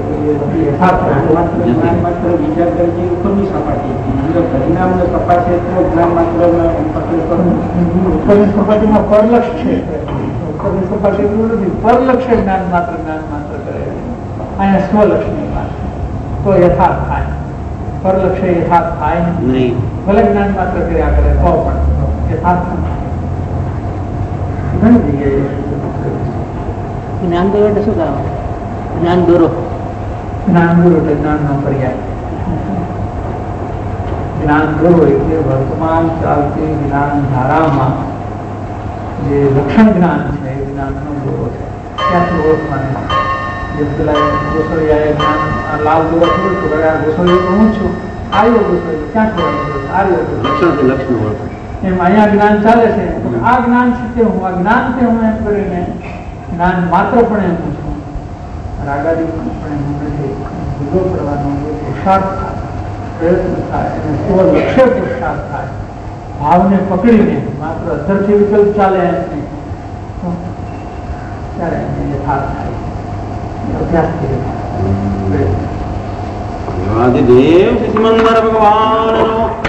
Speaker 3: માત્ર બીજા દરજ્જે ઉપરની સપાટી, પરિણામ સપાટી જ્ઞાન માત્ર
Speaker 2: ઉપરની સપાટીમાં પરલક્ષ છે. ઉપરની સપાટી એટલું નથી, પરલક્ષ જ્ઞાન માત્ર કરે. અહીંયા સ્વલક્ષની વાત તો યથાર્થ થાય, પરલક્ષે યથાર્થ થાય નહીં. ભલે જ્ઞાન માત્ર કર્યા કરે તો પણ યથાર્થ ઘણી જગ્યાએ
Speaker 3: જ્ઞાન દોરો એટલે શું કહેવાય? જ્ઞાન દોરો
Speaker 2: એટલે જ્ઞાનનો પર્યાય. જ્ઞાન દોરો એટલે વર્તમાન ચાલતી જ્ઞાન ધારામાં જે લક્ષણ જ્ઞાન છે એ જ્ઞાનનો દોરો છે. ત્યાંથી ઓળખવાની જે પેલા ગોસળિયાએ જ્ઞાન લાલ દોરો થયું હતું, આ ગોસળિયું હું છું, આર્ય ગોસળિયું ક્યાંથી આર્ય લક્ષણ એમ અહીંયા જ્ઞાન ચાલે છે. આ જ્ઞાન છે તે હું, આ જ્ઞાન તે હું એમ કરીને જ્ઞાન માત્ર પણ એમ છું, રાગાદી પણ એમ નથી. જુદો કરવાનો પુરુષાર્થ થાય, પ્રયત્ન થાય અને સ્વલક્ષ્ય પુરુષાર્થ થાય. ભાવને પકડીને માત્ર અધરથી વિકલ્પ ચાલે એમ નહીં, ત્યારે એને યથાર્થ થાય. અભ્યાસથી
Speaker 4: દેવ સિદ્ધિ મંદર ભગવાન